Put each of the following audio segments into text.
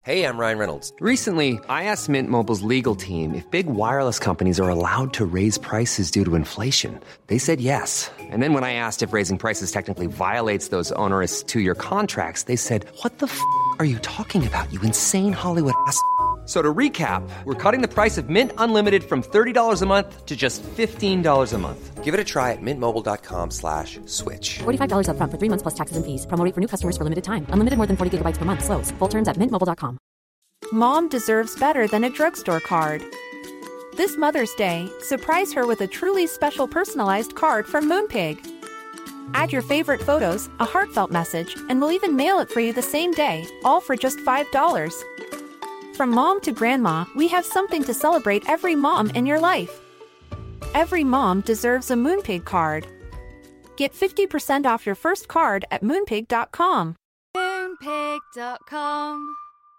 Hey, I'm Ryan Reynolds. Recently, I asked Mint Mobile's legal team if big wireless companies are allowed to raise prices due to inflation. They said yes. And then when I asked if raising prices technically violates those onerous two-year contracts, they said, "What the f*** are you talking about, you insane Hollywood ass?" So to recap, we're cutting the price of Mint Unlimited from $30 a month to just $15 a month. Give it a try at mintmobile.com/switch. $45 up front for 3 months plus taxes and fees. Promo rate for new customers for limited time. Unlimited more than 40 gigabytes per month. Slows full terms at mintmobile.com. Mom deserves better than a drugstore card. This Mother's Day, surprise her with a truly special personalized card from Moonpig. Add your favorite photos, a heartfelt message, and we'll even mail it for you the same day, all for just $5. From mom to grandma, we have something to celebrate every mom in your life. Every mom deserves a Moonpig card. Get 50% off your first card at moonpig.com. Moonpig.com.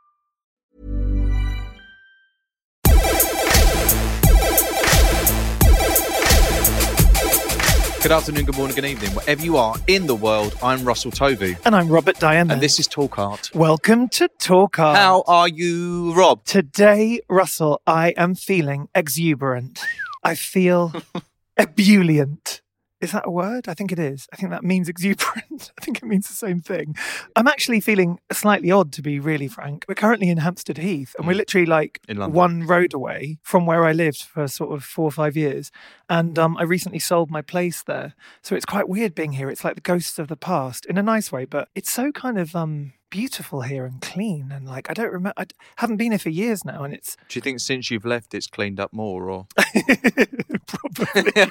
Good afternoon, good morning, good evening. Wherever you are in the world, I'm Russell Tovey. And I'm Robert Diana. And this is Talk Art. Welcome to Talk Art. How are you, Rob? Today, Russell, I am feeling exuberant. I feel ebullient. Is that a word? I think it is. I think that means exuberant. I think it means the same thing. I'm actually feeling slightly odd, to be really frank. We're currently in Hampstead Heath, and we're literally like one road away from where I lived for sort of 4 or 5 years. And I recently sold my place there. So it's quite weird being here. It's like the ghosts of the past in a nice way, but it's so kind of beautiful here and clean. And like, I don't remember, I haven't been here for years now. And it's... Do you think since you've left, it's cleaned up more, or? Probably.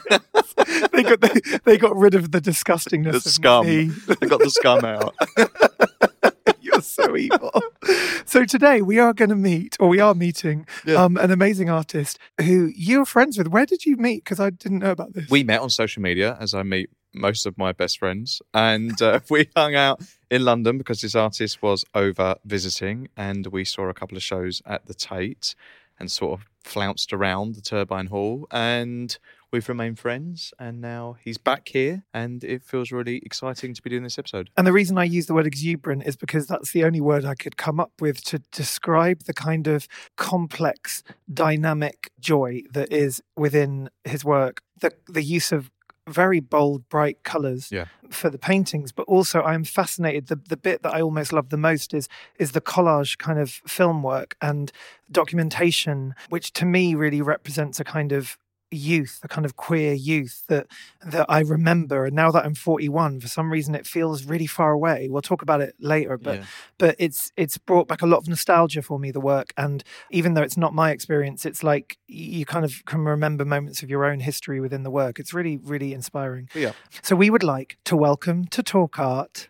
They got rid of the disgustingness. The scum. They got the scum out. You're so evil. So today we are meeting an amazing artist who you're friends with. Where did you meet? Because I didn't know about this. We met on social media, as I meet most of my best friends. And we hung out in London because this artist was over visiting. And we saw a couple of shows at the Tate and sort of flounced around the Turbine Hall. And we've remained friends, and now he's back here, and it feels really exciting to be doing this episode. And the reason I use the word exuberant is because that's the only word I could come up with to describe the kind of complex, dynamic joy that is within his work. The use of very bold, bright colours for the paintings, but also I'm fascinated. The bit that I almost love the most is the collage kind of film work and documentation, which to me really represents a kind of youth, a kind of queer youth that I remember. And now that I'm 41, for some reason it feels really far away. We'll talk about it later, but it's brought back a lot of nostalgia for me, the work. And even though it's not my experience, it's like you kind of can remember moments of your own history within the work. It's really, really inspiring. Yeah. So we would like to welcome to Talk Art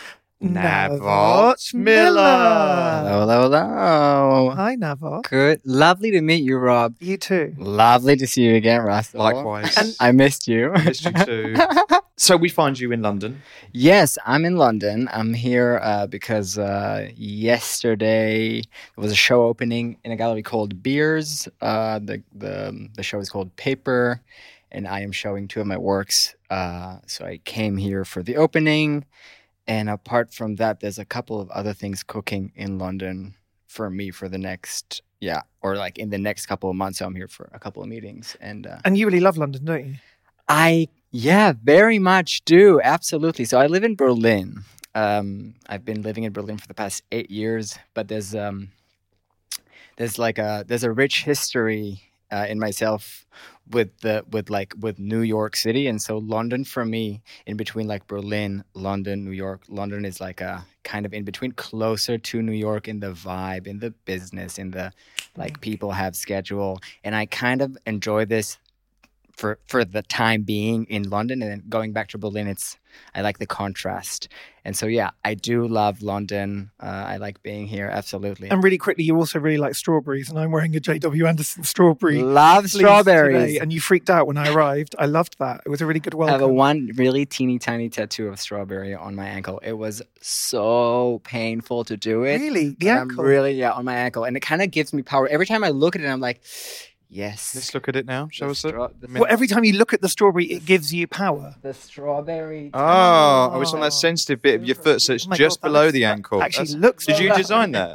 Navot Miller. Hello. Hi, Navot. Good. Lovely to meet you, Rob. You too. Lovely to see you again, Russell. Likewise. I missed you. I missed you too. So we find you in London? Yes, I'm in London. I'm here because yesterday there was a show opening in a gallery called Beers. The show is called Paper, and I am showing 2 of my works. So I came here for the opening. And apart from that, there's a couple of other things cooking in London for me for the next, or like in the next couple of months. So I'm here for a couple of meetings. And you really love London, don't you? I very much do. Absolutely. So I live in Berlin. I've been living in Berlin for the past 8 years, but there's a rich history in myself with New York City. And so London for me, in between like Berlin, London, New York, London is like a kind of in between, closer to New York in the vibe, in the business, in the like people have schedule. And I kind of enjoy this for the time being in London, and then going back to Berlin, I like the contrast. And so, I do love London. I like being here, absolutely. And really quickly, you also really like strawberries, and I'm wearing a J.W. Anderson strawberry. Love strawberries. Today, and you freaked out when I arrived. I loved that. It was a really good welcome. I have one really teeny tiny tattoo of strawberry on my ankle. It was so painful to do it. Really? The ankle? On my ankle. And it kind of gives me power. Every time I look at it, I'm like... Yes. Let's look at it now. Show us it. Well, every time you look at the strawberry, it gives you power. The strawberry. Oh, it's on that sensitive bit of your foot, so it's just below the ankle. Actually, looks. Did you design that?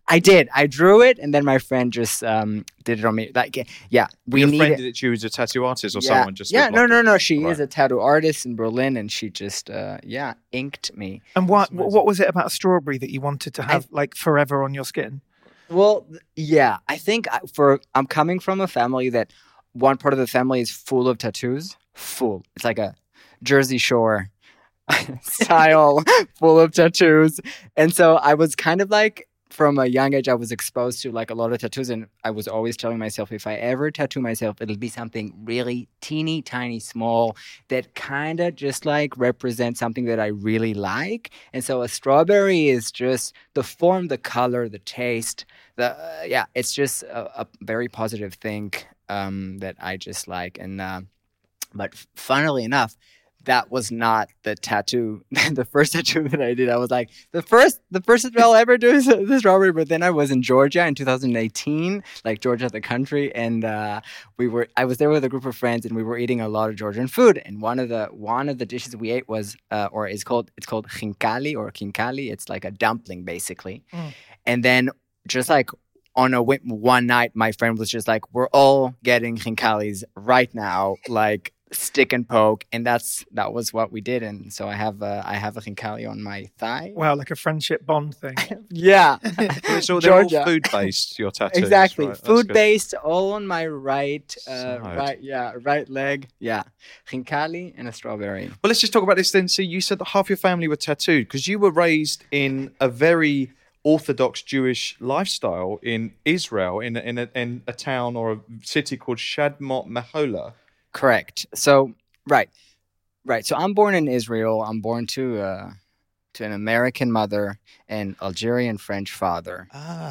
I did. I drew it, and then my friend just did it on me. Like, yeah, Your friend did it to you as a tattoo artist, or someone just? Yeah, no. She Right. is a tattoo artist in Berlin, and she just inked me. And what was it about strawberry that you wanted to have like forever on your skin? Well, yeah, I think I'm coming from a family that one part of the family is full of tattoos. Full. It's like a Jersey Shore style, full of tattoos. And so I was kind of like, from a young age, I was exposed to like a lot of tattoos, and I was always telling myself, if I ever tattoo myself, it'll be something really teeny tiny small that kind of just like represents something that I really like. And so a strawberry is just the form, the color, the taste, it's just a very positive thing that I just like. And but funnily enough, that was not the tattoo, the first tattoo that I did. I was like, the first tattoo I'll ever do is the strawberry. But then I was in Georgia in 2018, like Georgia the country, and I was there with a group of friends, and we were eating a lot of Georgian food. And one of the dishes we ate was, it's called khinkali. It's like a dumpling basically. And then just like on a whim, one night, my friend was just like, "We're all getting khinkalis right now, like." Stick and poke, and that was what we did. And so I have a khinkali on my thigh. Wow, like a friendship bond thing. Yeah. So they're all food based, your tattoos. Exactly. Right? Food based, all on my right Side. right leg. Yeah. Khinkali and a strawberry. Well, let's just talk about this then. So you said that half your family were tattooed because you were raised in a very Orthodox Jewish lifestyle in Israel, in a town or a city called Shadmot Mehola. Correct. So, right. So I'm born in Israel. I'm born to an American mother and Algerian French father.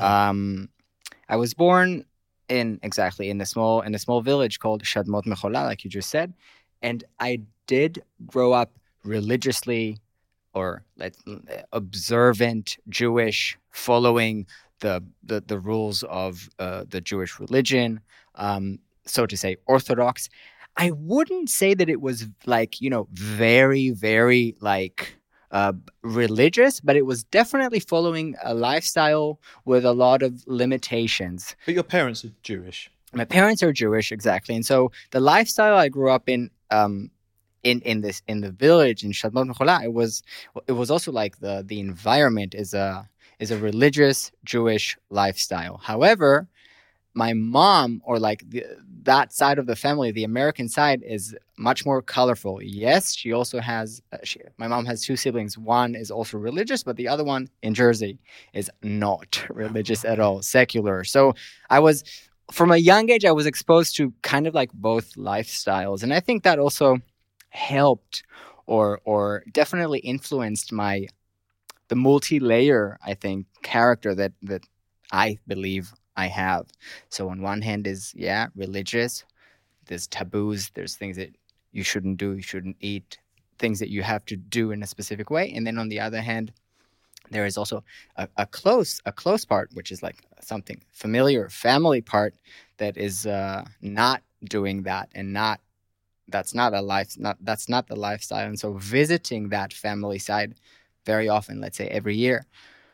I was born in a small village called Shadmot Mechola, like you just said, and I did grow up religiously or observant Jewish, following the rules of the Jewish religion, so to say, Orthodox. I wouldn't say that it was like, very, very like religious, but it was definitely following a lifestyle with a lot of limitations. But your parents are Jewish. My parents are Jewish, exactly. And so the lifestyle I grew up in the village in Shadmot Mechola, it was also like the environment is a religious Jewish lifestyle. However, my mom, or like that side of the family, the American side, is much more colorful. Yes, she also has, my mom has two siblings. One is also religious, but the other one in Jersey is not religious at all, secular. So from a young age, I was exposed to kind of like both lifestyles. And I think that also helped or definitely influenced the multi-layer, I think, character that I believe I have. So on one hand is, religious. There's taboos. There's things that you shouldn't do, you shouldn't eat, things that you have to do in a specific way. And then on the other hand, there is also a close part, which is like something familiar, family part that is not doing that, and that's not the lifestyle. And so visiting that family side very often, let's say every year,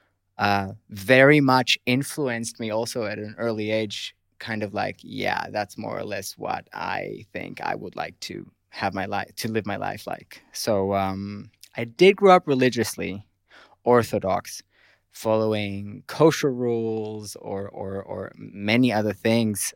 very much influenced me also at an early age, kind of like, that's more or less what I think I would like to live my life like. So I did grow up religiously, Orthodox, following kosher rules or many other things.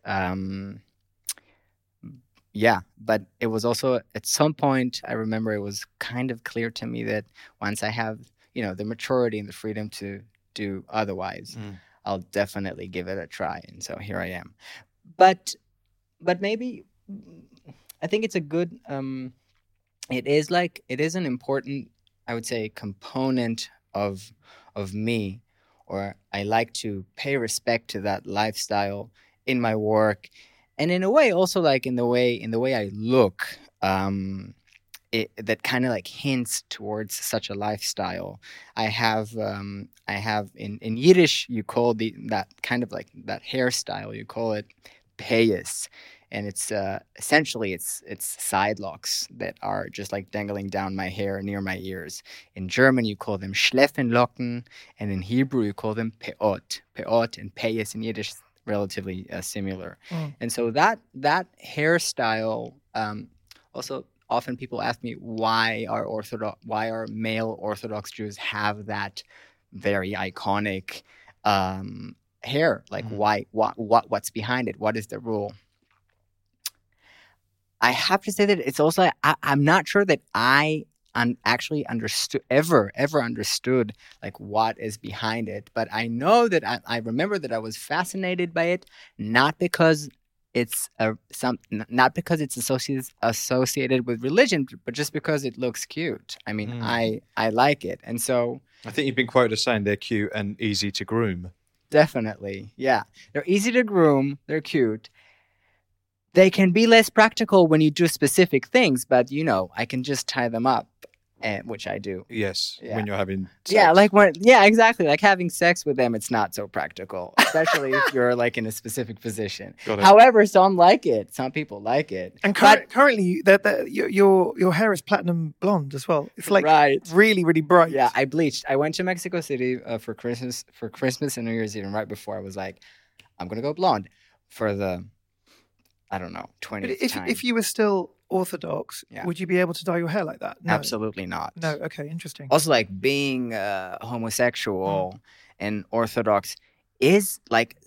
But it was also at some point, I remember it was kind of clear to me that once I have, the maturity and the freedom to do otherwise, I'll definitely give it a try. And so here I am. But maybe I think it's a good, it is an important, I would say, component of me, or I like to pay respect to that lifestyle in my work. And in a way, also like in the way I look, that kind of like hints towards such a lifestyle. I have in Yiddish, you call that kind of like that hairstyle, you call it payas, and it's essentially it's side locks that are just like dangling down my hair near my ears. In German, you call them Schleffenlocken, and in Hebrew, you call them peot. Peot and payas in Yiddish relatively similar. And so that hairstyle also often people ask me why are male Orthodox Jews have that very iconic hair? Like what's behind it? What is the rule? I have to say that it's also I'm not sure that I actually ever understood like what is behind it, but I know that I remember that I was fascinated by it, not because it's not because it's associated with religion, but just because it looks cute. I mean, I like it, and so I think you've been quoted as saying they're cute and easy to groom. Definitely, yeah, they're easy to groom. They're cute. They can be less practical when you do specific things, but I can just tie them up, which I do. Yes, when you're having sex. Yeah, exactly. Like having sex with them, it's not so practical, especially if you're like in a specific position. However, some like it. Some people like it. And currently, your hair is platinum blonde as well. It's like really, really bright. Yeah, I bleached. I went to Mexico City for Christmas and New Year's Eve, and right before I was like, I'm gonna go blonde for the, I don't know, 20th time. If you were still Orthodox, would you be able to dye your hair like that? No. Absolutely not. No. Okay, interesting. Also, like being homosexual and Orthodox is like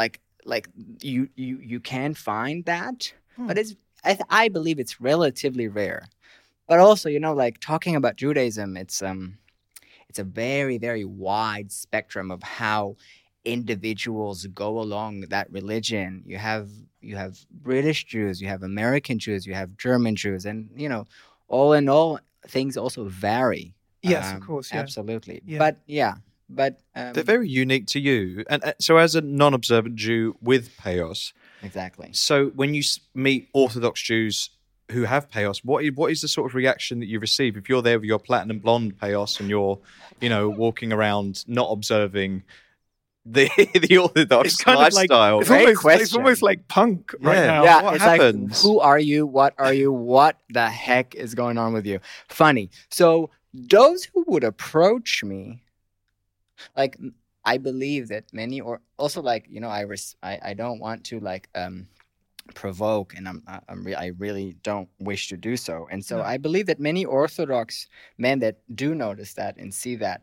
you can find that, but it's I believe it's relatively rare. But also, like talking about Judaism, it's a very, very wide spectrum of how individuals go along that religion. You have British Jews, you have American Jews, you have German Jews, and all in all, things also vary. Yes, of course, yeah. Absolutely. Yeah. But they're very unique to you, and so as a non-observant Jew with payos, exactly. So when you meet Orthodox Jews who have payos, what is the sort of reaction that you receive if you're there with your platinum blonde payos and you're walking around not observing the Orthodox lifestyle? It's almost like punk right now. Yeah, what it's happens? Like, who are you? What are you? What the heck is going on with you? Funny. So those who would approach me, like, I believe that many, or also like, I don't want to like provoke, and I really don't wish to do so. And so I believe that many Orthodox men that do notice that and see that,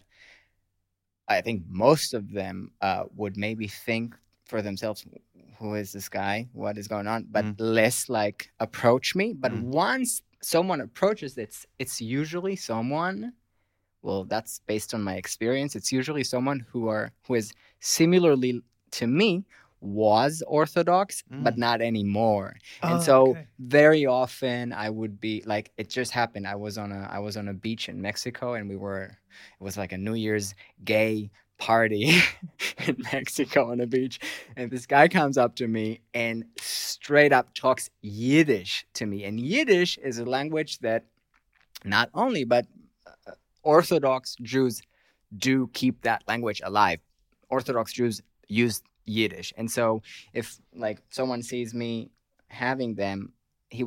I think most of them would maybe think for themselves, who is this guy? What is going on? But less like approach me. But once someone approaches, it's usually someone, well, that's based on my experience. It's usually someone who is similarly to me, was Orthodox, but not anymore. And so very often I would be like, it just happened. I was on a beach in Mexico, and it was like a New Year's gay party in Mexico on a beach. And this guy comes up to me and straight up talks Yiddish to me. And Yiddish is a language that not only, but Orthodox Jews do keep that language alive. Orthodox Jews use Yiddish. And so if like someone sees me having them, he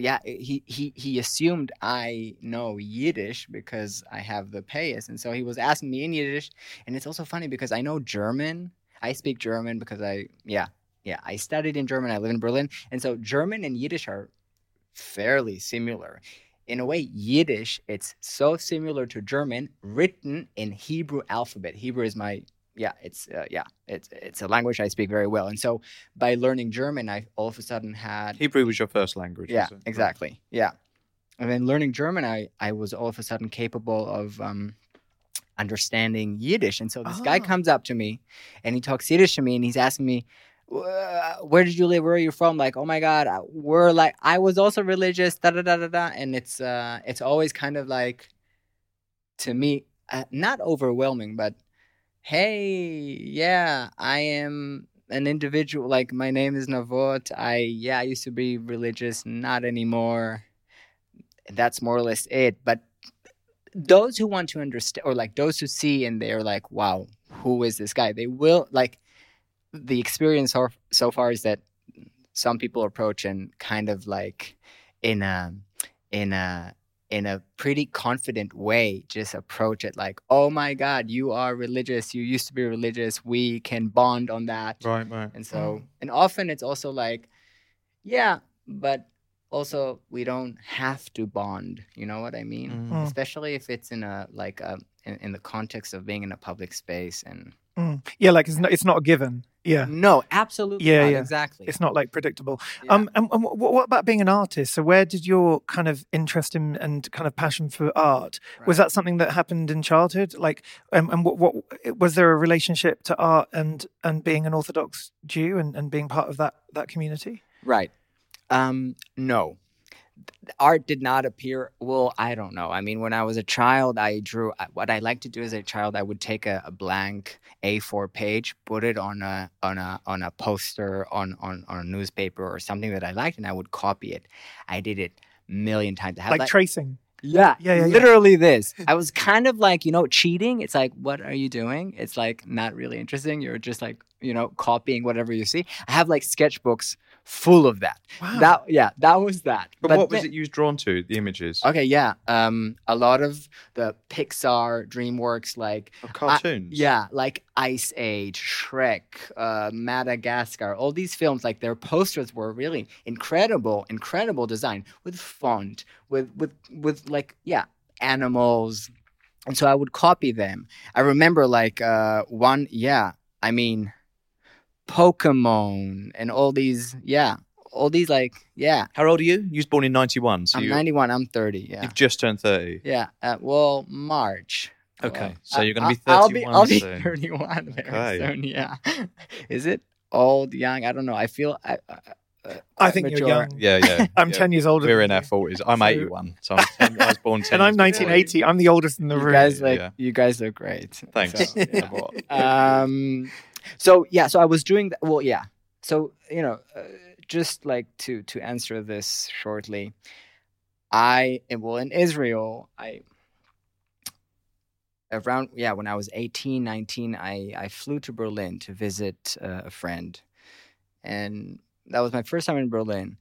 assumed I know Yiddish because I have the payas. And so he was asking me in Yiddish. And it's also funny because I know German. I speak German because I studied in German. I live in Berlin. And so German and Yiddish are fairly similar. In a way, Yiddish, it's so similar to German, written in Hebrew alphabet. Hebrew is it's a language I speak very well. And so by learning German, I all of a sudden had... Hebrew was your first language. Yeah, exactly. Yeah. And then learning German, I was all of a sudden capable of understanding Yiddish. And so this guy comes up to me and he talks Yiddish to me and he's asking me, where did you live? Where are you from? Like, oh my God, I was also religious, da-da-da-da-da. And it's always kind of like, to me, not overwhelming, but hey, yeah, I am an individual. Like, my name is Navot. I used to be religious, not anymore. That's more or less it. But those who want to understand, or like those who see and they're like, wow, who is this guy? They will, like, the experience so far is that some people approach and kind of like in a in a in a pretty confident way just approach it like, oh my God, you are religious, you used to be religious, we can bond on that. Right. And so and often it's also like, yeah, but also we don't have to bond, you know what I mean? Especially if it's in a like in the context of being in a public space. And yeah, like it's not a given. Yeah. No, absolutely not. Exactly. It's not like predictable. Yeah. And what about being an artist? So where did your kind of interest in and kind of passion for art, was that something that happened in childhood? Like, and what was there a relationship to art and being an Orthodox Jew and being part of that community? Right. No. Art did not appear. Well, I don't know. I mean, when I was a child, I drew. What I liked to do as a child, I would take a blank A4 page, put it on a poster, on a newspaper or something that I liked, and I would copy it. I did it a million times. I had Like tracing. Yeah, literally this. I was kind of like, cheating. It's like, what are you doing? It's like not really interesting. You're just like, copying whatever you see. I have like sketchbooks full of that. Wow. That was that. But what was it you was drawn to, the images? Okay, yeah. A lot of the Pixar, DreamWorks, like... cartoons? Like Ice Age, Shrek, Madagascar, all these films, like their posters were really incredible design with font, with like, animals. And so I would copy them. I remember like Pokemon and all these like, How old are you? You was born in 91. So I'm 91, I'm 30, yeah. You've just turned 30. Yeah, March. Okay, so you're going to be 31 I'll be soon. 31 very soon, yeah. Is it old, young? I don't know. I feel I think mature. you're young. Yeah. I'm 10 years older. We're in than our you. 40s. I'm 81, so I was born 10 And I'm years before 1980. I'm the oldest in the room. You guys look great. Thanks. So, so I was doing that. Well, yeah. So, just like to answer this shortly, in Israel, when I was 18, 19, I flew to Berlin to visit a friend. And that was my first time in Berlin.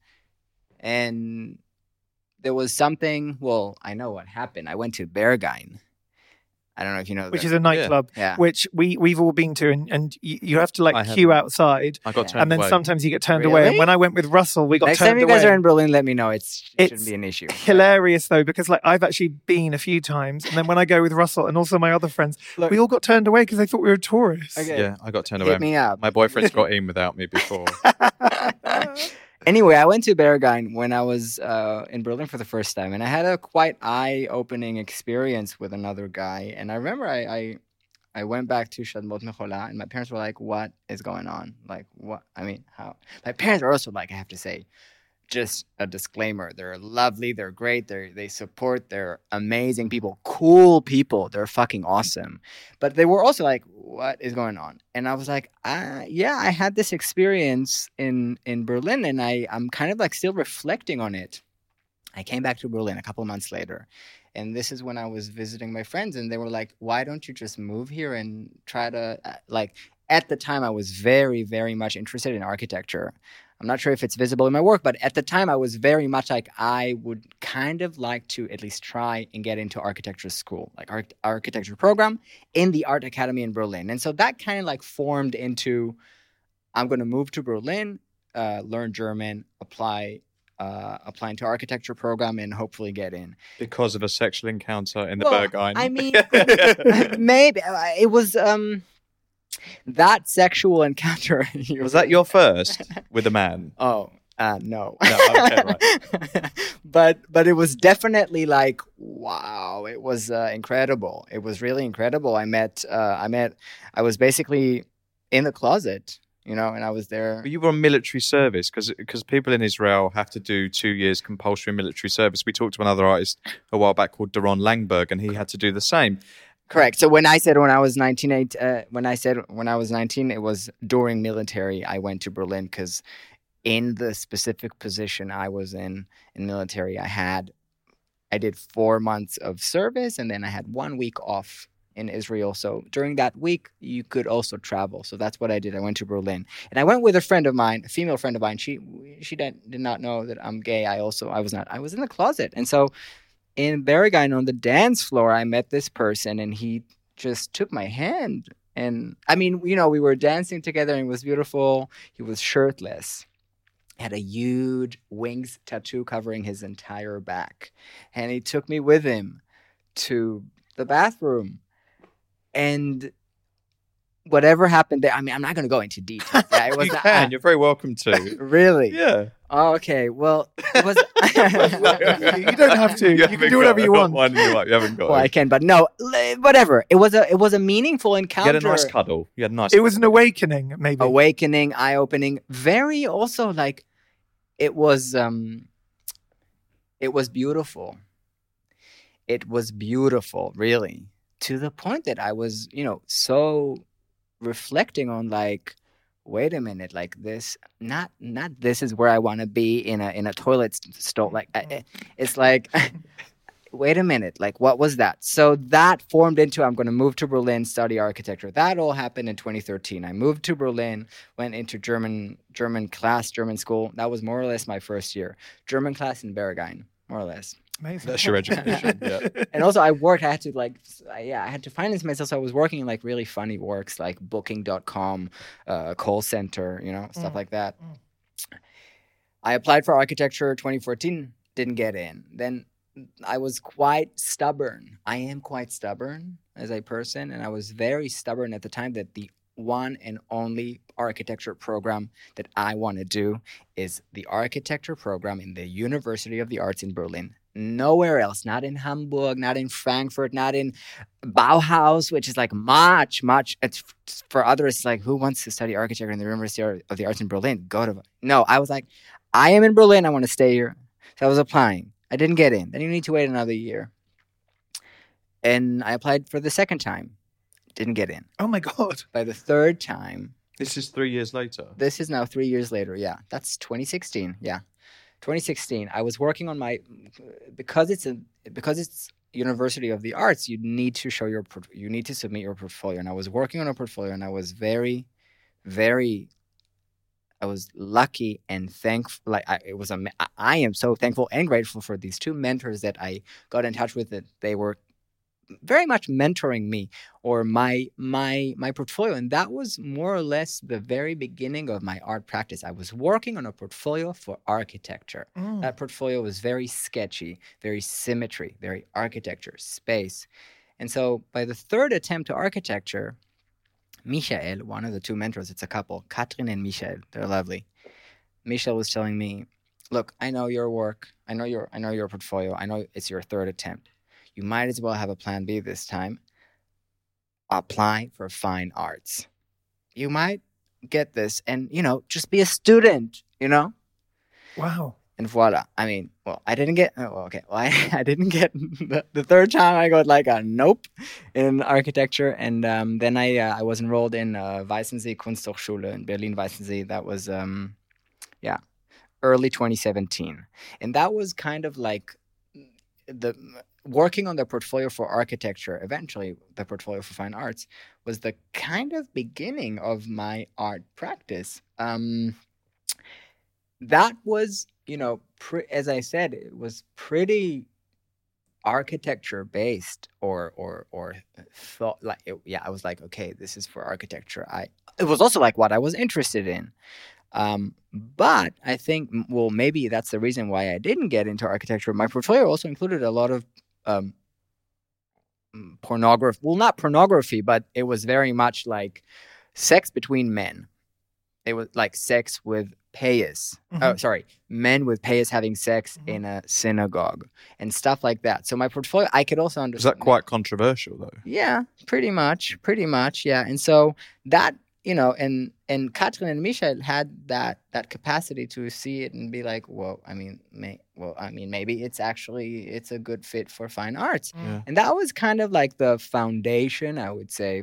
And there was something, I know what happened. I went to Berghain. I don't know if you know which is a nightclub, which we've all been to, and you have to like queue outside. I got turned and then away. sometimes you get turned away. And when I went with Russell, we got Next turned away. time you guys are in Berlin, let me know. It shouldn't be an issue. Hilarious though, because like I've actually been a few times, and then when I go with Russell and also my other friends, we all got turned away because they thought we were tourists. Okay. Yeah, I got turned away. Hit me up. My boyfriend's got in without me before. Anyway, I went to Berghain when I was in Berlin for the first time, and I had a quite eye-opening experience with another guy. And I remember I went back to Shadmot Mechola, and my parents were like, what is going on? Like, what? I mean, how? My parents are also like, I have to say, just a disclaimer. They're lovely. They're great. They support. They're amazing people. Cool people. They're fucking awesome. But they were also like, what is going on? And I was like, I had this experience in Berlin, and I'm kind of like still reflecting on it. I came back to Berlin a couple months later. And this is when I was visiting my friends, and they were like, why don't you just move here and try to, at the time I was very, very much interested in architecture. I'm not sure if it's visible in my work, but at the time I was very much like, I would kind of like to at least try and get into architecture school, like architecture program in the Art Academy in Berlin. And so that kind of like formed into, I'm going to move to Berlin, learn German, applying to architecture program and hopefully get in. Because of a sexual encounter in the Berghain. I mean, maybe. It was... that sexual encounter. Was that your first with a man? No. No, okay, right. But it was definitely like, wow, it was incredible. It was really incredible. I was basically in the closet, and I was there. But you were on military service because people in Israel have to do 2 years compulsory military service. We talked to another artist a while back called Doron Langberg, and he had to do the same. Correct. So when I said when I was 19, it was during military. I went to Berlin because in the specific position I was in military, I did 4 months of service, and then I had 1 week off in Israel. So during that week, you could also travel. So that's what I did. I went to Berlin, and I went with a friend of mine, a female friend of mine. She did not know that I'm gay. I was not. I was in the closet, and so in Berghain on the dance floor, I met this person, and he just took my hand. And I mean, we were dancing together, and it was beautiful. He was shirtless. Had a huge wings tattoo covering his entire back. And he took me with him to the bathroom. And whatever happened there, I mean, I'm not going to go into details. Yeah, it was you can. You're very welcome to. Really? Yeah. Oh, okay. Well, it was. You don't have to. You can do whatever you want. You haven't got. Well, I can, but no, whatever. It was a meaningful encounter. You had a nice cuddle. You had a nice. It was an awakening, maybe. Awakening, eye-opening. Very also like, it was beautiful. It was beautiful, really, to the point that I was, so reflecting on like, wait a minute, like this, not this is where I want to be in a toilet stall. Like, it's like, wait a minute, like what was that? So that formed into, I'm going to move to Berlin, study architecture. That all happened in 2013. I moved to Berlin, went into German school. That was more or less my first year. German class in Berghain, more or less. Amazing. That's your education. Yeah. And also I had to finance myself. So I was working in like really funny works like booking.com, call center, stuff like that. I applied for architecture 2014, didn't get in. Then I was quite stubborn. I am quite stubborn as a person. And I was very stubborn at the time that the one and only architecture program that I want to do is the architecture program in the University of the Arts in Berlin. Nowhere else, not in Hamburg, not in Frankfurt, not in Bauhaus, which is like much. It's for others, like, who wants to study architecture in the University of the Arts in Berlin? No, I was like, I am in Berlin. I want to stay here. So I was applying. I didn't get in. Then you need to wait another year. And I applied for the second time. Didn't get in. Oh my God. By the third time. This is 3 years later. This is now 3 years later. Yeah. That's 2016. Yeah. 2016. I was working on because it's University of the Arts, you need to submit your portfolio. And I was working on a portfolio, and I was very, very, I was lucky and thankful. Like I am so thankful and grateful for these two mentors that I got in touch with. That they were very much mentoring me or my portfolio. And that was more or less the very beginning of my art practice. I was working on a portfolio for architecture. That portfolio was very sketchy, very symmetry, very architecture, space. And so by the third attempt to architecture, Michael, one of the two mentors, it's a couple, Katrin and Michael, they're lovely. Michael was telling me, look, I know your work. I know your portfolio. I know it's your third attempt. You might as well have a plan B this time. Apply for fine arts. You might get this and, just be a student, Wow. And voila. I mean, well, I didn't get, I didn't get the third time I got like a nope in architecture. And then I was enrolled in Weißensee Kunsthochschule in Berlin-Weißensee. That was, early 2017. And that was kind of like working on the portfolio for architecture, eventually the portfolio for fine arts, was the kind of beginning of my art practice. That was, as I said, it was pretty architecture based or thought like, I was like, okay, this is for architecture. It was also like what I was interested in. But I think, well, maybe that's the reason why I didn't get into architecture. My portfolio also included a lot of pornography. Well, not pornography, but it was very much like sex between men. It was like sex with payas. Men with payas having sex in a synagogue and stuff like that. So my portfolio, I could also understand. Is that quite controversial, though? Yeah, pretty much. Yeah. And so that, and Katrin and Michael had that capacity to see it and be like, maybe it's a good fit for fine arts. Yeah. And that was kind of like the foundation, I would say,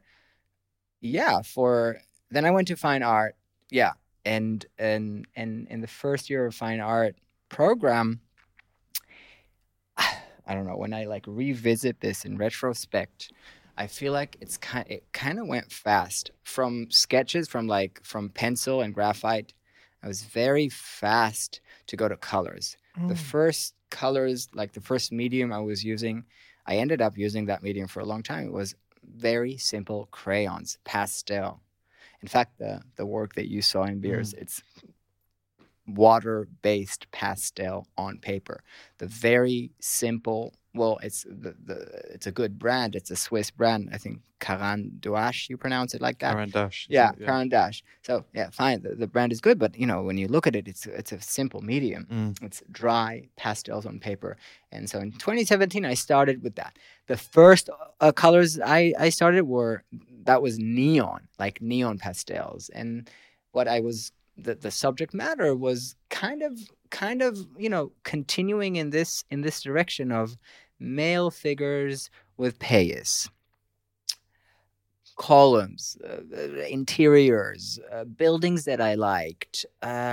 then I went to fine art. Yeah. And in the first year of fine art program, I don't know, when I like revisit this in retrospect, I feel like it kind of went fast from sketches, from pencil and graphite. I was very fast to go to colors. The first colors, like the first medium I was using, I ended up using that medium for a long time. It was very simple crayons, pastel. In fact, the work that you saw in Beers, it's water-based pastel on paper. The very simple. Well, it's it's a good brand. It's a Swiss brand. I think Caran d'Ache, you pronounce it like that? Caran d'Ache. Yeah, Caran d'Ache. So, yeah, fine. The brand is good, but, when you look at it, it's a simple medium. It's dry pastels on paper. And so in 2017, I started with that. The first colors I started that was neon, like neon pastels. And what I was, the subject matter was kind of continuing in this direction of male figures with payas, columns, interiors, buildings that I liked,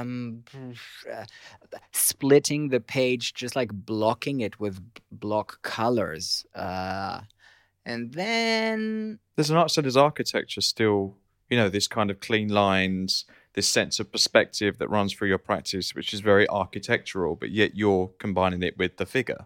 splitting the page, just like blocking it with block colors, and then there's architecture still, this kind of clean lines, this sense of perspective that runs through your practice, which is very architectural, but yet you're combining it with the figure.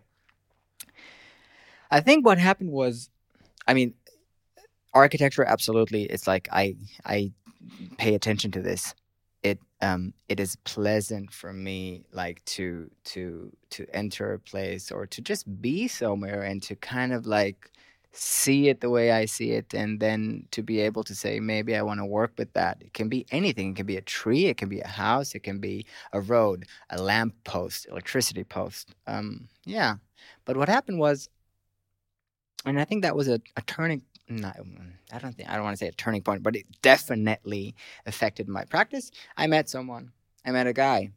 I think what happened was, architecture, absolutely. It's like I pay attention to this. It is pleasant for me, like to enter a place or to just be somewhere and to kind of like see it the way I see it, and then to be able to say, maybe I want to work with that. It can be anything. It can be a tree. It can be a house. It can be a road, a lamp post, electricity post. Yeah. But what happened was, and I think that was a turning. No, I don't want to say a turning point, but it definitely affected my practice. I met a guy,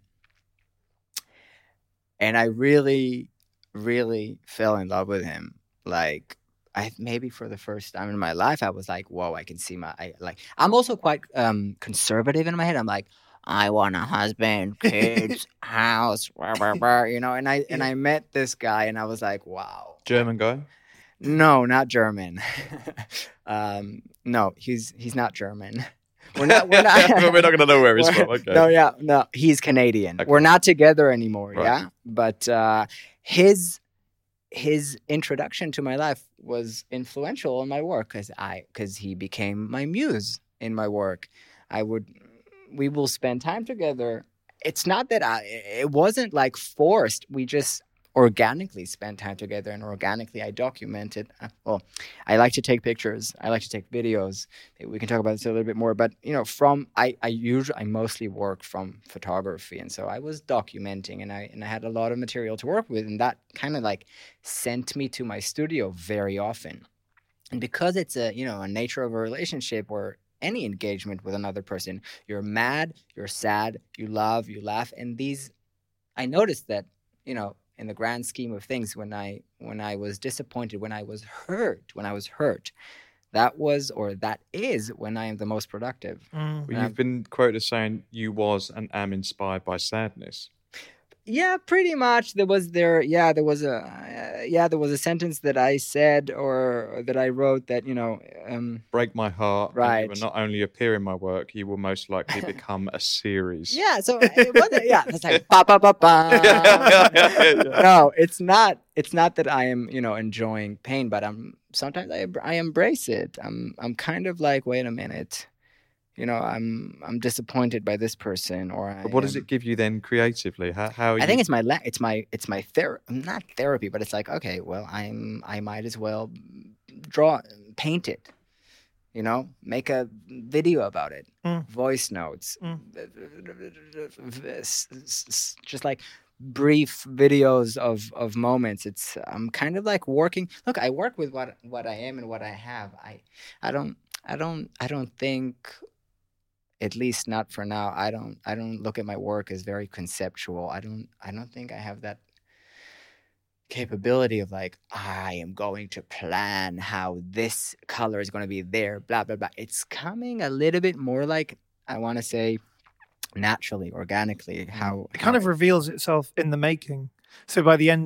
and I really, really fell in love with him. Like, maybe for the first time in my life, I was like, whoa, I can see I'm also quite conservative in my head. I'm like, I want a husband, kids, house, blah, blah, blah, and I met this guy, and I was like, wow. German guy? No, not German. No, he's not German. We're not going to know where he's from. Okay. No, he's Canadian. Okay. We're not together anymore, right. Yeah? But his introduction to my life was influential in my work because he became my muse in my work. We will spend time together. It's not that it wasn't like forced. We just organically spent time together, and organically I documented. I like to take pictures. I like to take videos. Maybe we can talk about this a little bit more. But I mostly work from photography, and so I was documenting, and I had a lot of material to work with, and that kind of like sent me to my studio very often. And because it's a nature of a relationship where any engagement with another person, you're mad, you're sad, you love, you laugh, and I noticed that in the grand scheme of things, when I was disappointed, when I was hurt, that is when I am the most productive. Well, you've been quoted as saying you was and am inspired by sadness. Yeah, pretty much. There was a sentence that I said or that I wrote that break my heart. Right. You will not only appear in my work, you will most likely become a series. Yeah. So it wasn't. Yeah. It's like ba ba ba ba. Yeah. No, it's not. It's not that I am enjoying pain, but sometimes I embrace it. I'm kind of like, wait a minute. I'm disappointed by this person, But what does it give you then creatively? How? I think it's my not therapy, but it's like, okay, well, I might as well paint it, make a video about it, voice notes, just like brief videos of moments. I'm kind of like working. Look, I work with what I am and what I have. I don't think. At least not for now. I don't look at my work as very conceptual. I don't think I have that capability of like, I am going to plan how this color is going to be there, blah, blah, blah. It's coming a little bit more like, I want to say, naturally, organically. How it kind of reveals itself in the making. So by the end of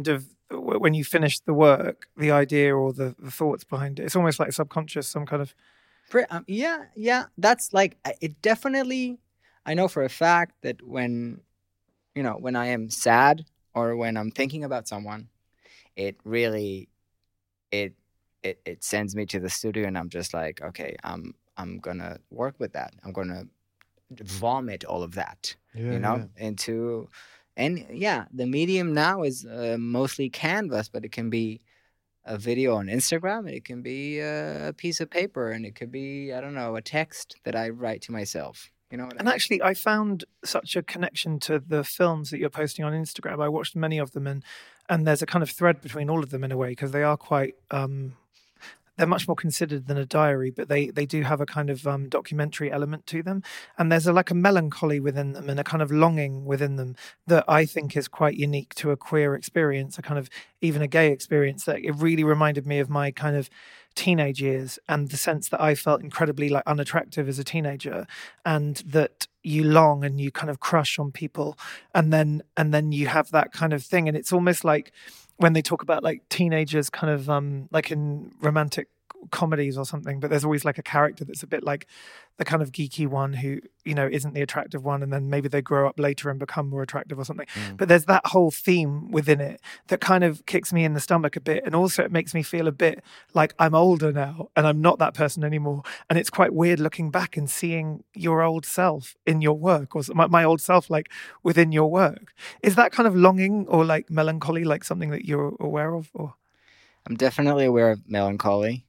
when you finish the work, the idea or the thoughts behind it. It's almost like subconscious, some kind of. Yeah. That's like it. Definitely, I know for a fact that when I am sad or when I'm thinking about someone, it really it sends me to the studio, and I'm just like, okay, I'm gonna work with that. I'm gonna vomit all of that, into. And yeah, the medium now is mostly canvas, but it can be a video on Instagram, and it can be a piece of paper, and it could be, I don't know, a text that I write to myself. You know what I mean? Actually, I found such a connection to the films that you're posting on Instagram. I watched many of them, and there's a kind of thread between all of them in a way, because they are quite. They're much more considered than a diary, but they do have a kind of documentary element to them. And there's like a melancholy within them and a kind of longing within them that I think is quite unique to a queer experience, a kind of even a gay experience, that it really reminded me of my kind of teenage years and the sense that I felt incredibly like unattractive as a teenager, and that you long and you kind of crush on people, and then you have that kind of thing. And it's almost like when they talk about like teenagers kind of like in romantic comedies or something, but there's always like a character that's a bit like the kind of geeky one who, isn't the attractive one, and then maybe they grow up later and become more attractive or something. But there's that whole theme within it that kind of kicks me in the stomach a bit, and also it makes me feel a bit like I'm older now and I'm not that person anymore, and it's quite weird looking back and seeing your old self in your work, or my old self like within your work. Is that kind of longing or like melancholy like something that you're aware of? Or I'm definitely aware of melancholy.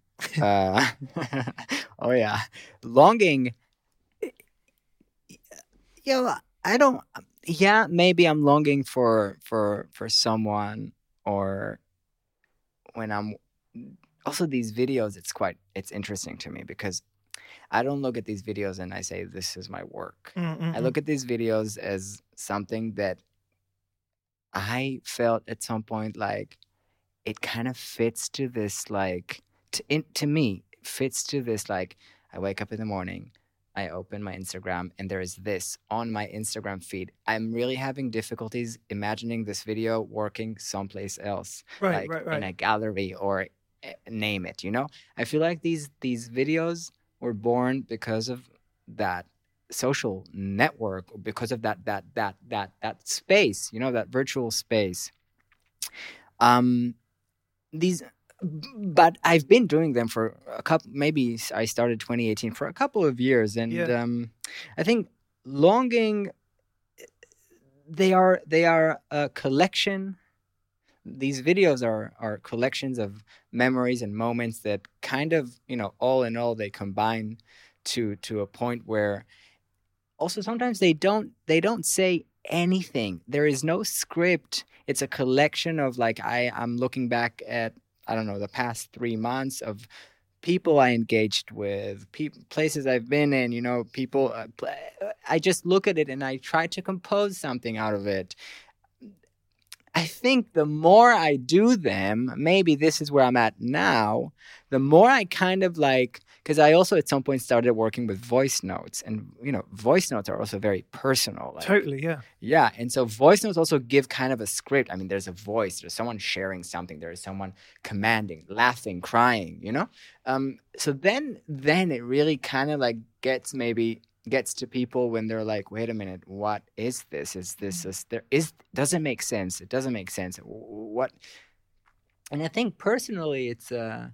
Oh yeah, longing. I don't. Yeah, maybe I'm longing for someone, or when I'm also these videos. It's interesting to me because I don't look at these videos and I say this is my work. I look at these videos as something that I felt at some point like it kind of fits to this like. To me, it fits to this, like, I wake up in the morning, I open my Instagram, and there is this on my Instagram feed. I'm really having difficulties imagining this video working someplace else, right. in a gallery or name it, I feel like these videos were born because of that social network, because of that space, that virtual space. But I've been doing them for a couple. Maybe I started 2018 for a couple of years, and I think longing. They are a collection. These videos are collections of memories and moments that kind of all in all they combine to a point where also sometimes they don't say anything. There is no script. It's a collection of like I'm looking back at. I don't know, the past 3 months of people I engaged with, places I've been in, people. I just look at it and I try to compose something out of it. I think the more I do them, maybe this is where I'm at now, the more I kind of like, because I also at some point started working with voice notes, and voice notes are also very personal. Like, totally, yeah. Yeah, and so voice notes also give kind of a script. I mean, there's a voice, there's someone sharing something, there's someone commanding, laughing, crying, So then it really kind of like gets to people when they're like, wait a minute, what is this? Does it make sense? It doesn't make sense. What? And I think personally it's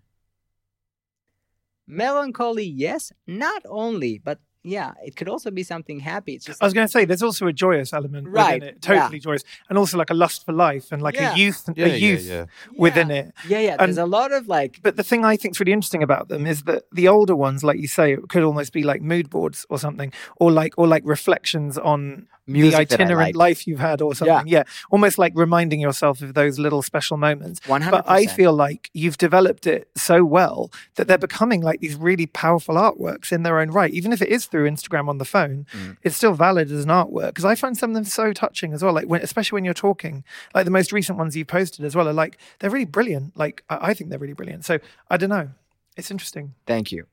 melancholy, yes, not only, but yeah, it could also be something happy. It's just I was going to say, there's also a joyous element within it, totally joyous, and also like a lust for life and like a youth within it. Yeah. There's a lot of like. But the thing I think is really interesting about them is that the older ones, like you say, it could almost be like mood boards or something, or like reflections on music the itinerant life you've had or something. Yeah, almost like reminding yourself of those little special moments. 100%. But I feel like you've developed it so well that they're becoming like these really powerful artworks in their own right. Even if it is through Instagram on the phone, it's still valid as an artwork. Because I find some of them so touching as well. Like especially when you're talking, like the most recent ones you posted as well are like, they're really brilliant. Like I think they're really brilliant. So I don't know. It's interesting. Thank you.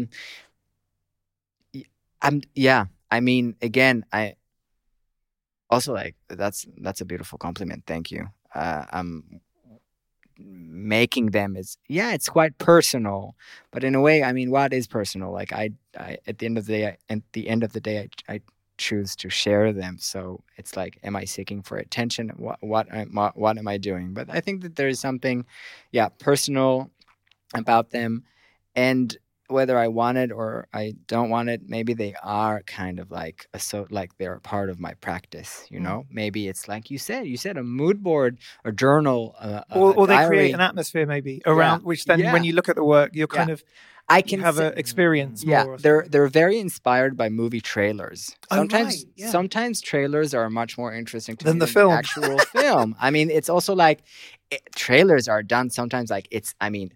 I mean, again, I also like that's a beautiful compliment. Thank you. making them is, yeah, it's quite personal. But in a way, I mean, what is personal? Like I at the end of the day, I choose to share them. So it's like, am I seeking for attention? What am I doing? But I think that there is something, personal about them, and whether I want it or I don't want it, maybe they are kind of like they're a part of my practice. You know, maybe it's like you said a mood board, a journal, or they diary. create an atmosphere maybe around which then when you look at the work, you're kind of. I can have an experience. More they're very inspired by movie trailers. Sometimes, Oh, right, sometimes trailers are much more interesting to than me the film. Actual film. I mean, it's also like trailers are done sometimes like it's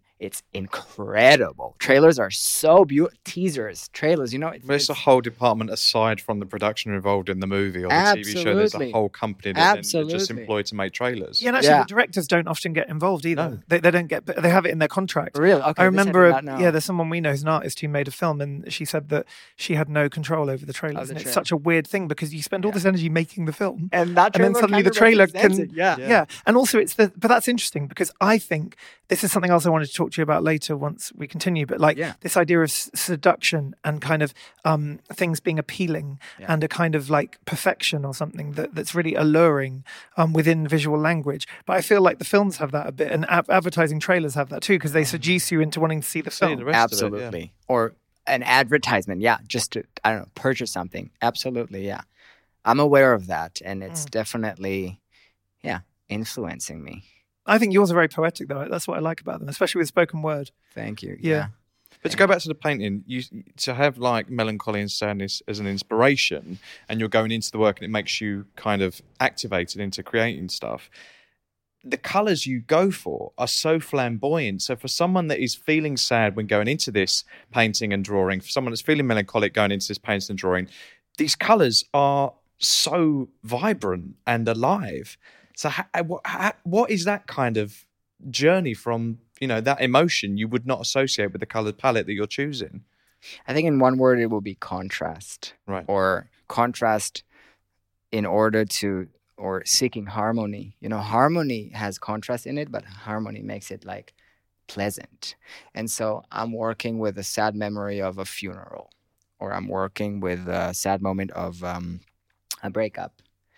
incredible. Trailers are so beautiful. Teasers, trailers, you know. There's a whole department aside from the production involved in the movie or the TV show. There's a whole company that then just employed to make trailers. Yeah, and actually, the directors don't often get involved either. No. They don't get. They have it in their contract. Really? Okay. I remember. There's someone we know who's an artist who made a film, and she said that she had no control over the trailers. And it's such a weird thing because you spend all this energy making the film, and then suddenly the trailer can. Yeah. And also, but that's interesting because I think this is something else I wanted to talk to you about later once we continue. But this idea of seduction and kind of things being appealing and a kind of like perfection or something that's really alluring within visual language. But I feel like the films have that a bit, and advertising trailers have that too because they seduce you into wanting to see the film. Absolutely. Or an advertisement, just to, I don't know, purchase something. Absolutely, yeah. I'm aware of that, and it's definitely, influencing me. I think yours are very poetic, though. That's what I like about them, especially with spoken word. Thank you. Yeah. But to go back to the painting, to have like melancholy and sadness as an inspiration, and you're going into the work and it makes you kind of activated into creating stuff. The colours you go for are so flamboyant. So for someone that is feeling sad when going into this painting and drawing, for someone that's feeling melancholic going into this painting and drawing, these colours are so vibrant and alive. So what is that kind of journey from, that emotion you would not associate with the coloured palette that you're choosing? I think in one word it will be contrast. Right. Or contrast in order to, or seeking harmony. Harmony has contrast in it, but harmony makes it like pleasant. And so I'm working with a sad memory of a funeral, or I'm working with a sad moment of a breakup.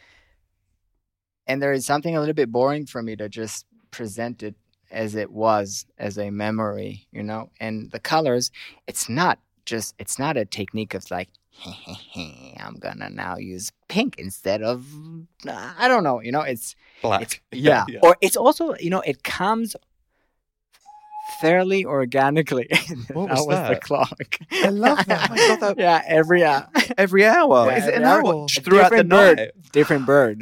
And there is something a little bit boring for me to just present it as it was, as a memory, And the colors, it's not a technique of like, I'm gonna now use pink instead of, I don't know, it's black. Yeah. Or it's also, it comes fairly organically. What was that? The clock. I love that. Oh my God, Yeah, every hour. every hour. Is it an owl? Throughout the night. Different bird.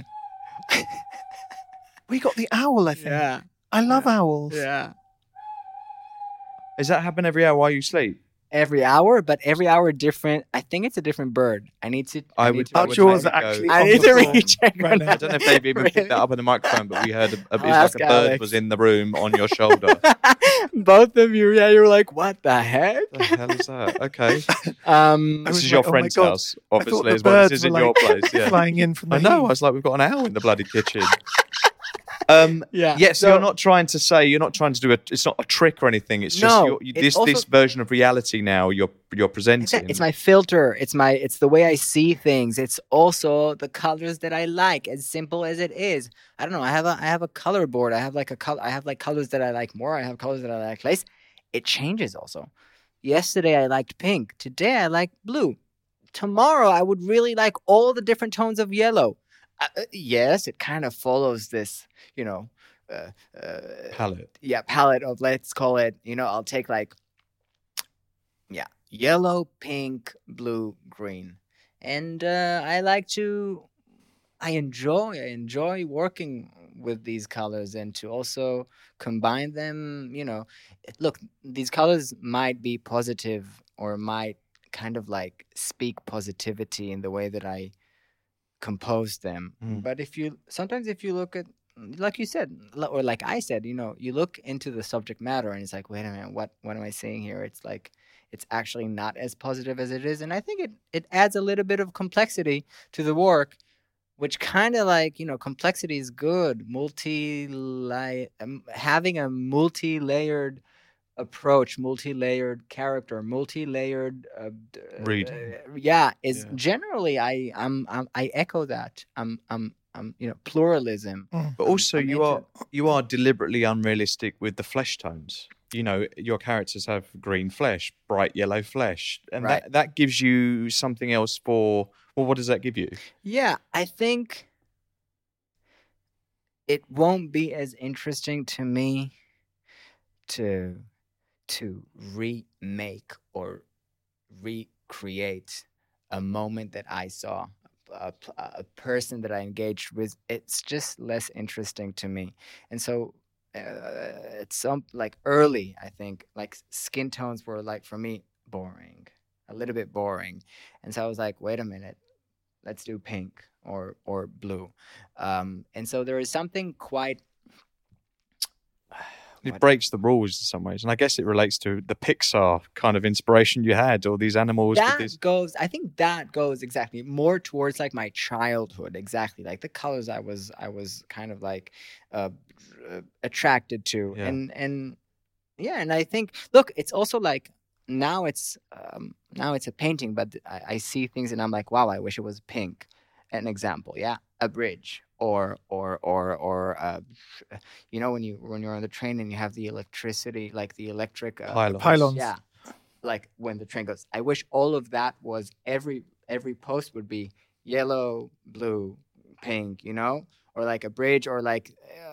We got the owl, I think. Yeah. I love owls. Yeah. Does that happen every hour while you sleep? Every hour, but every hour different. I think it's a different bird. I need to. Yours are actually. I need to recheck. Right now. I don't know if they've even picked that up on the microphone, but we heard it's like a bird was in the room on your shoulder. Both of you, you were like, "What the heck? What the hell is that?" Okay. like, This is your oh my friend's God. house, I obviously, thought the as well. This birds isn't were, your place. Yeah. Flying in from the I know. heat. I was like, we've got an owl in the bloody kitchen. Yeah. Yes, so you're not trying to say, you're not trying to do it's not a trick or anything. It's just this version of reality now you're presenting. It's my filter. It's the way I see things. It's also the colors that I like, as simple as it is. I don't know. I have a color board. I have like colors that I like more. I have colors that I like less. It changes also. Yesterday I liked pink. Today I like blue. Tomorrow I would really like all the different tones of yellow. Yes, it kind of follows this, palette. Yeah, palette of, let's call it, I'll take yellow, pink, blue, green. And I enjoy working with these colors and to also combine them, Look, these colors might be positive or might kind of like speak positivity in the way that I compose them. But if you look at, like you said, or like I said, you look into the subject matter and it's like, wait a minute, what am I saying here? It's like, it's actually not as positive as it is. And I think it adds a little bit of complexity to the work which kind of like, complexity is good. Having a multi-layered approach, multi-layered character, multi-layered Reading. Generally I echo that. Pluralism. But also, I'm you are deliberately unrealistic with the flesh tones. Your characters have green flesh, bright yellow flesh, and Right. that gives you something else for. Well, what does that give you? Yeah, I think it won't be as interesting to me to remake or recreate a moment that I saw, a person that I engaged with. It's just less interesting to me. And so it's some like early, I think, like skin tones were like for me boring, a little bit boring. And so I was like, wait a minute, let's do pink or blue. And so there is something quite It breaks the rules in some ways, and I guess it relates to the Pixar kind of inspiration you had, all these animals. I think that goes exactly more towards like my childhood, exactly like the colors I was kind of like attracted to. Yeah. And I think, look, it's also like now it's a painting, but I see things and I'm like, wow, I wish it was pink. An example, a bridge. Or when you're on the train and you have the electricity, like the electric Pylons. Yeah, like when the train goes. I wish all of that was every post would be yellow, blue, pink, or like a bridge, or like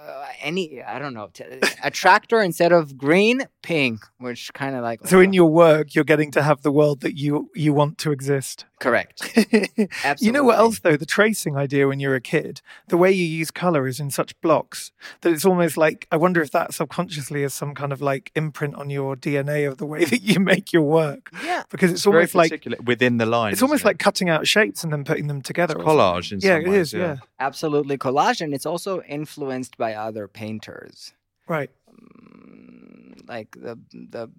I don't know, a tractor instead of green, pink, which kind of like. So in your work, you're getting to have the world that you want to exist. Correct. Absolutely. You know what else, though? The tracing idea when you're a kid, the way you use color is in such blocks that it's almost like, I wonder if that subconsciously is some kind of like imprint on your DNA of the way that you make your work. Yeah. Because it's very almost like, particular within the lines. it's almost isn't it? like cutting out shapes and then putting them together. It's or something. collage in some Yeah, it ways, is, yeah. Absolutely collage, and it's also influenced by other painters. Right. Like the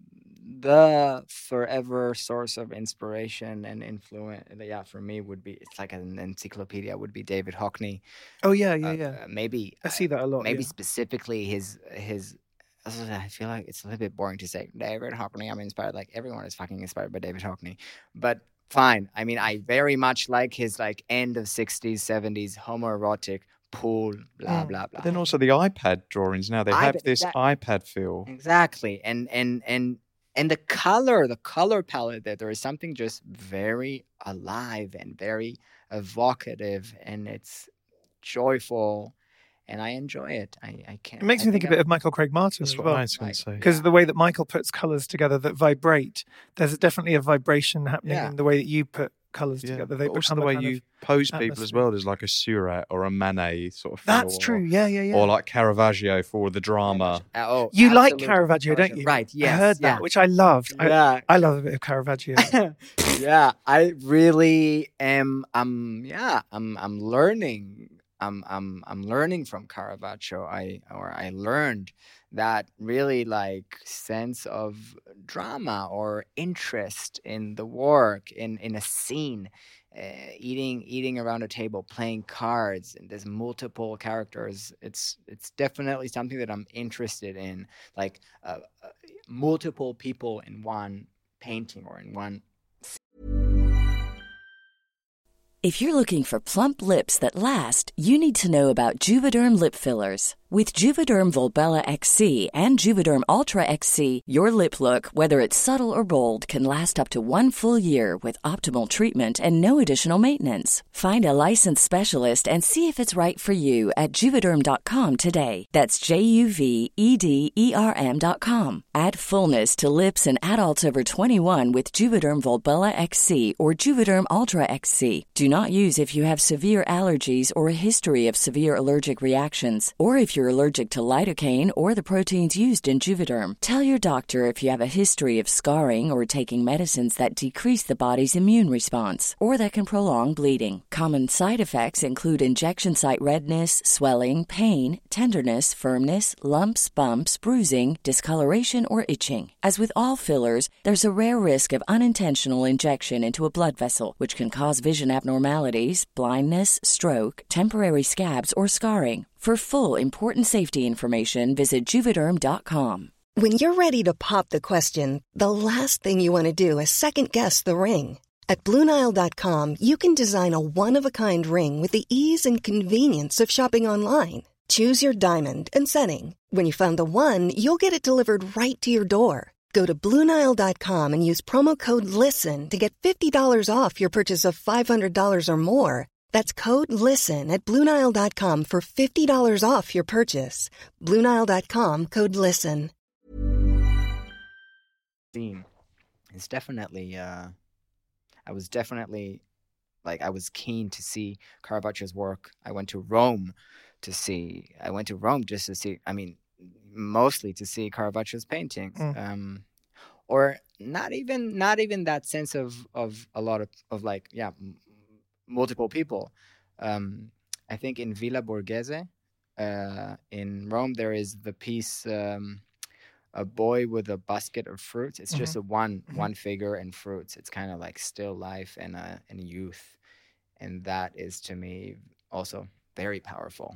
forever source of inspiration and influence, for me would be, it's like an encyclopedia, would be David Hockney. Oh, yeah. Maybe I see that a lot. Maybe yeah. specifically his. I feel like it's a little bit boring to say David Hockney. I'm inspired. Like everyone is fucking inspired by David Hockney, but fine. I mean, I very much like his like end of 60s, 70s homoerotic pool, blah blah blah. But then also the iPad drawings now, they have this iPad feel. Exactly, and the color palette, that there is something just very alive and very evocative, and it's joyful, and I enjoy it. I can't. It makes me think a bit of Michael Craig Martin That's as what well. I was going to say. Because the way that Michael puts colours together that vibrate, there's definitely a vibration happening in the way that you put colours together. They But also become the a way kind you of pose people as atmosphere. well. There's like a Seurat or a Manet sort of feel. That's true. Yeah. Or like Caravaggio for the drama. Oh, You like absolutely. Caravaggio, don't you? Right. Yes. I heard that, which I loved. Yeah. I love a bit of Caravaggio. Yeah, I really am. I'm learning. I'm learning from Caravaggio. I learned that really like sense of drama or interest in the work, in a scene, eating around a table, playing cards, and there's multiple characters. It's definitely something that I'm interested in, like multiple people in one painting or in one. If you're looking for plump lips that last, you need to know about Juvederm lip fillers. With Juvederm Volbella XC and Juvederm Ultra XC, your lip look, whether it's subtle or bold, can last up to 1 full year with optimal treatment and no additional maintenance. Find a licensed specialist and see if it's right for you at Juvederm.com today. That's JUVEDERM.com. Add fullness to lips in adults over 21 with Juvederm Volbella XC or Juvederm Ultra XC. Do not use if you have severe allergies or a history of severe allergic reactions, or if you're you're allergic to lidocaine or the proteins used in Juvederm. Tell your doctor if you have a history of scarring or taking medicines that decrease the body's immune response or that can prolong bleeding. Common side effects include injection site redness, swelling, pain, tenderness, firmness, lumps, bumps, bruising, discoloration, or itching. As with all fillers, there's a rare risk of unintentional injection into a blood vessel, which can cause vision abnormalities, blindness, stroke, temporary scabs, or scarring. For full, important safety information, visit Juvederm.com. When you're ready to pop the question, the last thing you want to do is second-guess the ring. At BlueNile.com, you can design a one-of-a-kind ring with the ease and convenience of shopping online. Choose your diamond and setting. When you find the one, you'll get it delivered right to your door. Go to BlueNile.com and use promo code LISTEN to get $50 off your purchase of $500 or more. That's code LISTEN at BlueNile.com for $50 off your purchase. BlueNile.com, code LISTEN. It's definitely, I was keen to see Caravaggia's work. I went to Rome just to see, mostly to see Caravaggia's paintings. Or not even that sense of a lot of multiple people. I think in Villa Borghese in Rome there is the piece A Boy with a Basket of Fruits. It's just one figure and fruits. It's kind of like still life and youth, and that is to me also very powerful.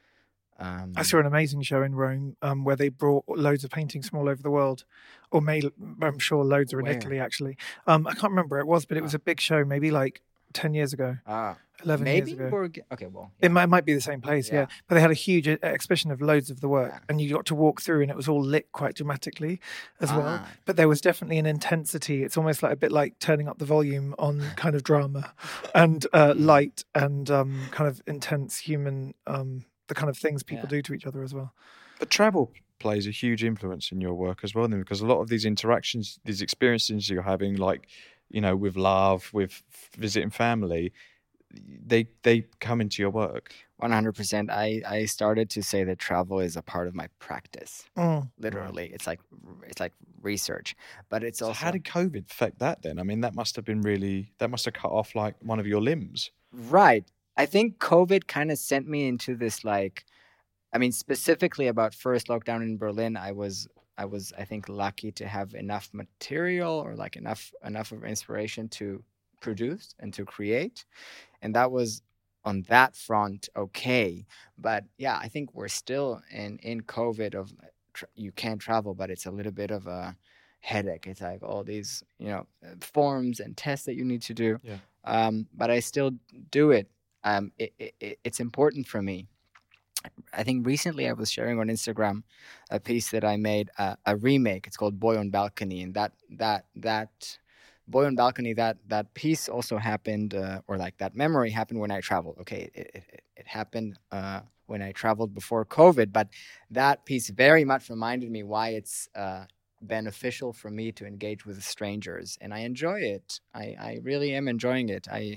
I saw an amazing show in Rome where they brought loads of paintings from all over the world, or I'm sure loads are in Italy actually. I can't remember where it was, but it was a big show, maybe like 10 years ago. 11 years ago. It might be the same place, yeah. But they had a huge exhibition of loads of the work, and you got to walk through, and it was all lit quite dramatically as well. But there was definitely an intensity. It's almost like a bit like turning up the volume on kind of drama and light and kind of intense human, the kind of things people do to each other as well. But travel plays a huge influence in your work as well, then, because a lot of these interactions, these experiences you're having, like, you know, with love, with visiting family, they come into your work. 100%. I started to say that travel is a part of my practice. Literally, it's like research. But it's also. So how did COVID affect that then? I mean, that must have cut off like one of your limbs. Right. I think COVID kind of sent me into this specifically about first lockdown in Berlin. I was I think lucky to have enough material or like enough of inspiration to produce and to create, and that was on that front okay. But yeah, I think we're still in COVID of you can't travel, but it's a little bit of a headache. It's like all these forms and tests that you need to do. But I still do it. It's important for me. I think recently I was sharing on Instagram a piece that I made, a remake. It's called Boy on Balcony, and that Boy on Balcony, that piece also happened, or like that memory happened when I traveled. Okay, it happened when I traveled before COVID, but that piece very much reminded me why it's beneficial for me to engage with strangers, and I enjoy it. I really am enjoying it. I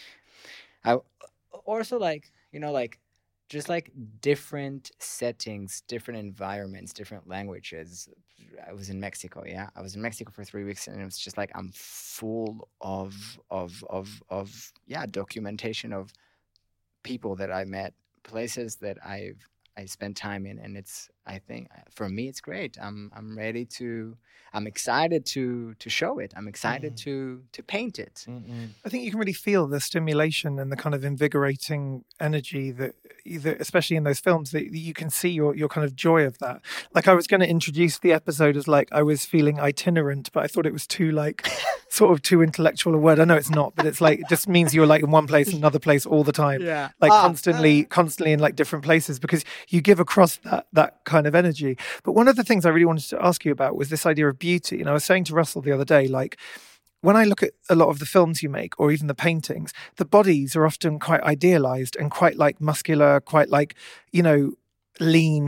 also just like different settings, different environments, different languages. I was in Mexico, I was in Mexico for 3 weeks, and it was just like I'm full of documentation of people that I met, places that I spent time in, and I think for me it's great. I'm excited to show it. I'm excited to paint it. I think you can really feel the stimulation and the kind of invigorating energy that especially in those films, that you can see your kind of joy of that. Like, I was going to introduce the episode as like I was feeling itinerant, but I thought it was too sort of too intellectual a word. I know it's not, but it's like, it just means you're like in one place, another place all the time. Yeah. Like constantly in like different places, because you give across that kind of energy. But one of the things I really wanted to ask you about was this idea of beauty. And I was saying to Russell the other day, like, when I look at a lot of the films you make, or even the paintings, the bodies are often quite idealized and quite like muscular, quite like, lean.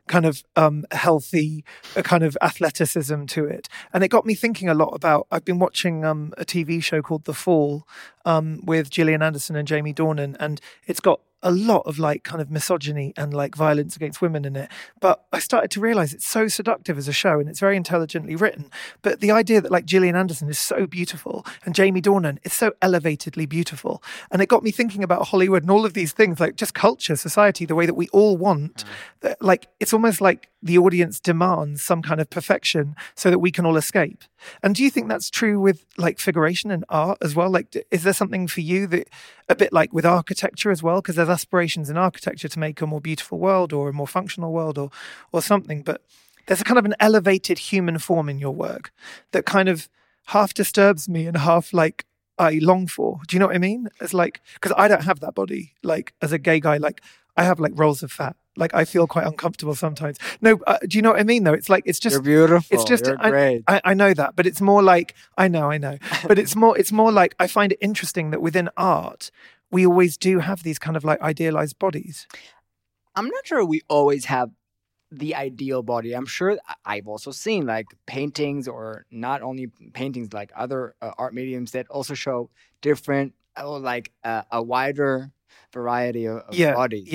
kind of healthy kind of athleticism to it. And it got me thinking a lot about, I've been watching a TV show called The Fall with Gillian Anderson and Jamie Dornan, and it's got a lot of like kind of misogyny and like violence against women in it. But I started to realize it's so seductive as a show and it's very intelligently written. But the idea that like Gillian Anderson is so beautiful and Jamie Dornan is so elevatedly beautiful. And it got me thinking about Hollywood and all of these things, like just culture, society, the way that we all want that, like, it's almost like the audience demands some kind of perfection so that we can all escape. And do you think that's true with like figuration and art as well? Like, is there something for you that a bit like with architecture as well? Because there's aspirations in architecture to make a more beautiful world or a more functional world or something. But there's a kind of an elevated human form in your work that kind of half disturbs me and half like I long for. Do you know what I mean? It's like, because I don't have that body. Like as a gay guy, like I have like rolls of fat. Like I feel quite uncomfortable sometimes. No, do you know what I mean though? It's like, it's just, you're beautiful. It's just, you're great. I know that, but it's more like, I know, but it's more like, I find it interesting that within art, we always do have these kind of like idealized bodies. I'm not sure we always have the ideal body. I'm sure I've also seen like paintings, or not only paintings, like other art mediums that also show different, like a wider variety of bodies.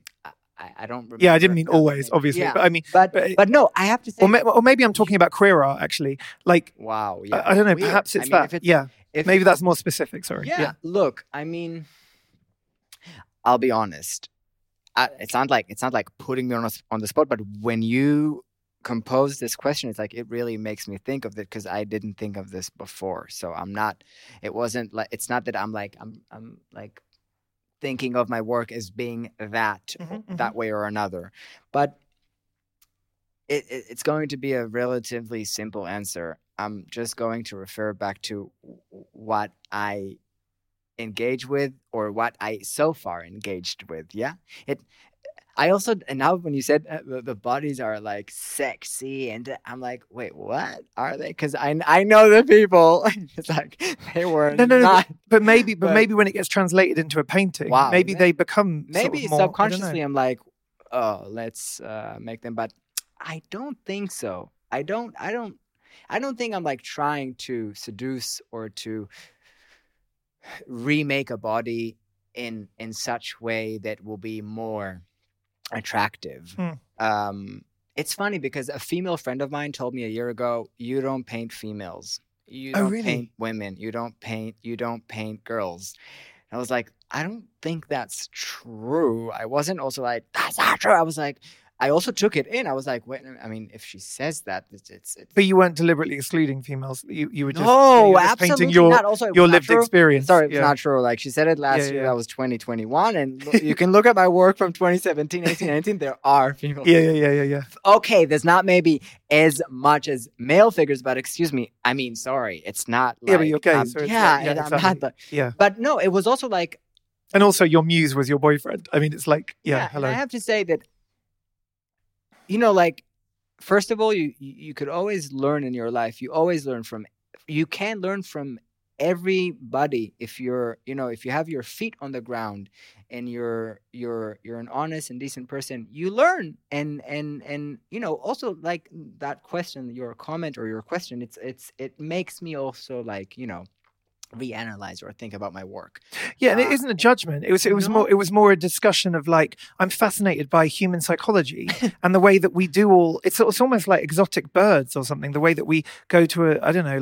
I don't remember. Yeah, I didn't mean always, obviously. Yeah, but I mean, but no, I have to say, or maybe I'm talking about queer art actually. Like, wow, yeah, I don't know. weird. Perhaps it's I mean, that. Maybe that's more specific. Sorry. Yeah. Look, I mean, I'll be honest. It's not like putting me on the spot, but when you compose this question, it's like it really makes me think of it, because I didn't think of this before. So I'm not. It wasn't like, it's not that I'm like thinking of my work as being that way or another, but it's going to be a relatively simple answer. I'm just going to refer back to what I engage with, or what I so far engaged with. Yeah. I also, and now when you said the bodies are like sexy, and I'm like, wait, what are they? Because I know the people. It's like they were not. But maybe when it gets translated into a painting, maybe they become maybe sort of more, subconsciously. I'm like, oh, let's make them. But I don't think so. I don't think I'm like trying to seduce or to remake a body in such way that will be more attractive. It's funny because a female friend of mine told me a year ago, you don't paint females, you don't paint women, you don't paint girls. And I was like, I don't think that's true. I wasn't also like, that's not true. I was like, I also took it in. I was like, wait, I mean, if she says that, it's But you weren't deliberately excluding females. You were just, absolutely painting your not. Also, your lived experience. Sorry, it's not true. Like she said it last year. That was 2021, and you can look at my work from 2017, 18, 19. There are female. Yeah. Okay, there's not maybe as much as male figures, but excuse me. I mean, sorry, it's not. Like, but you're gay. So I'm not. But no, it was also like. And also, your muse was your boyfriend. I mean, it's like, hello. I have to say that. You know, like, first of all, you could always learn in your life. You always learn you can learn from everybody if you're, if you have your feet on the ground and you're an honest and decent person, you learn. And also like that question, your comment or your question, it makes me also like, reanalyze or think about my work. Yeah, and it isn't a judgment. It was more a discussion of like, I'm fascinated by human psychology and the way that we do all. It's almost like exotic birds or something. The way that we go to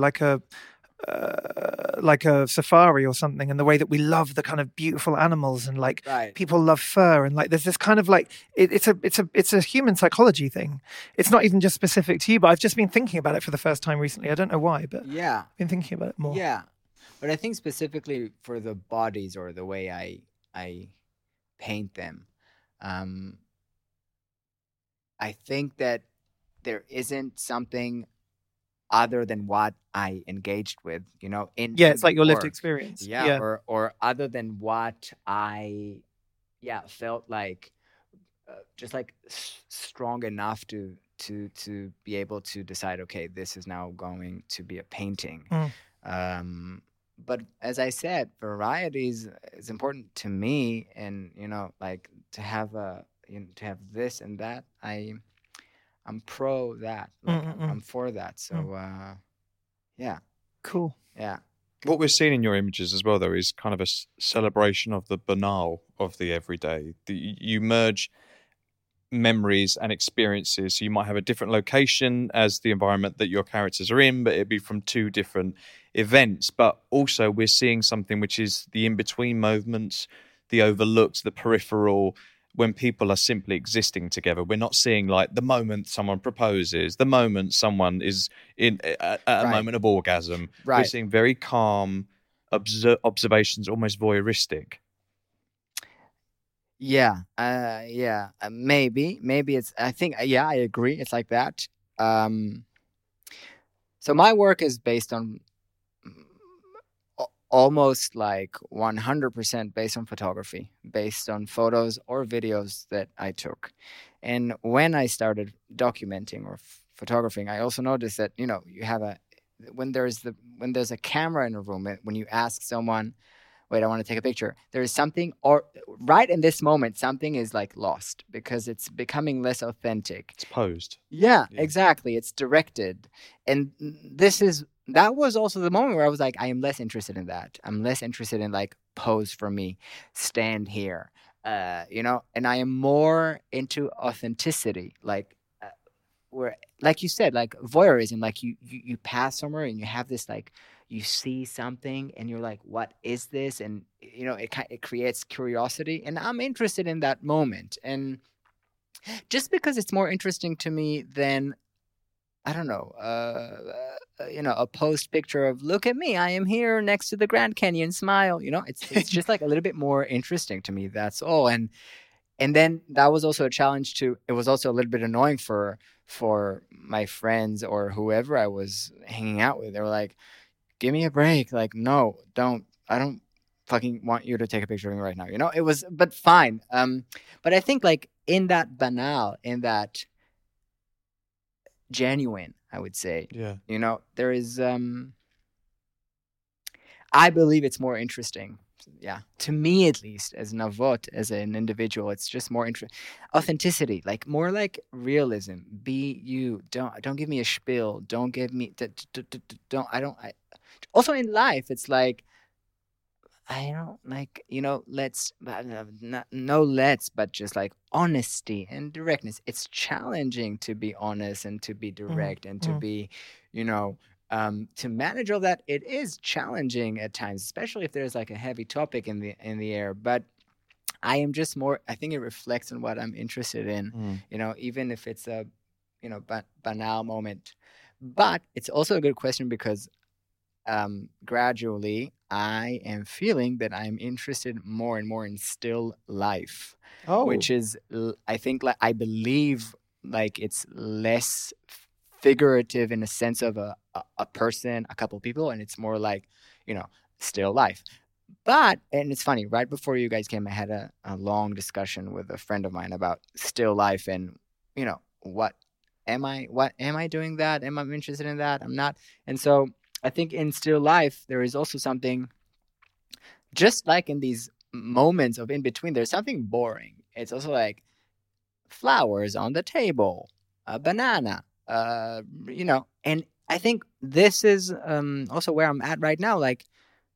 like a safari or something, and the way that we love the kind of beautiful animals, and like people love fur, and like there's this kind of like it's a human psychology thing. It's not even just specific to you, but I've just been thinking about it for the first time recently. I don't know why, but I've been thinking about it more. Yeah. But I think specifically for the bodies or the way I paint them, I think that there isn't something other than what I engaged with, it's like your lived experience. Yeah. Or other than what I, felt like, just like strong enough to be able to decide, okay, this is now going to be a painting. But as I said, variety is important to me, and like to have to have this and that. I'm pro that. Like, I'm for that. So yeah. Cool. Yeah. What we're seeing in your images as well, though, is kind of a celebration of the banal of the everyday. You merge memories and experiences. So you might have a different location as the environment that your characters are in, but it'd be from two different events. But also we're seeing something which is the in-between moments, the overlooked, the peripheral, when people are simply existing together. We're not seeing like the moment someone proposes, the moment someone is in at a moment of orgasm. Right. We're seeing very calm observations, almost voyeuristic. Yeah. Maybe it's, I think, yeah, I agree. It's like that. So my work is based on almost like 100% based on photography, based on photos or videos that I took. And when I started documenting or photographing, I also noticed that, you know, you have when there's a camera in a room, when you ask someone, wait, I want to take a picture, there is something, or right in this moment, something is like lost because it's becoming less authentic. It's posed. Yeah, exactly. It's directed. And that was also the moment where I was like, I am less interested in that. I'm less interested in like pose for me, stand here, you know, and I am more into authenticity, like where, like you said, like voyeurism, like you pass somewhere and you have this, like, you see something and you're like, what is this? And, you know, it creates curiosity, and I'm interested in that moment. And just because it's more interesting to me than, I don't know, you know, a post picture of, look at me, I am here next to the Grand Canyon, smile, you know, it's just like a little bit more interesting to me. That's all. And then that was also a challenge it was also a little bit annoying for my friends or whoever I was hanging out with. They were like, give me a break. Like, no, I don't fucking want you to take a picture of me right now. You know, it was, but fine. But I think like in that banal, in that genuine, I would say, you know, there is, I believe it's more interesting. Yeah, to me at least, as Navot, as an individual, it's just more authenticity, like more like realism. Be you. Don't give me a spiel. Don't give me also in life, it's like, I don't like, you know, but just like honesty and directness. It's challenging to be honest and to be direct and to be, you know, to manage all that. It is challenging at times, especially if there's like a heavy topic in the air. But I am just more, I think it reflects on what I'm interested in, you know, even if it's a, you know, banal moment. But it's also a good question because gradually I am feeling that I'm interested more and more in still life, which is, I think, like, I believe like it's less figurative in a sense of a person, a couple of people, and it's more like, you know, still life. But, and it's funny, right before you guys came, I had a long discussion with a friend of mine about still life and, you know, am I doing that? Am I interested in that? I'm not. And so I think in still life, there is also something, just like in these moments of in between, there's something boring. It's also like flowers on the table, a banana, you know, and I think this is also where I'm at right now, like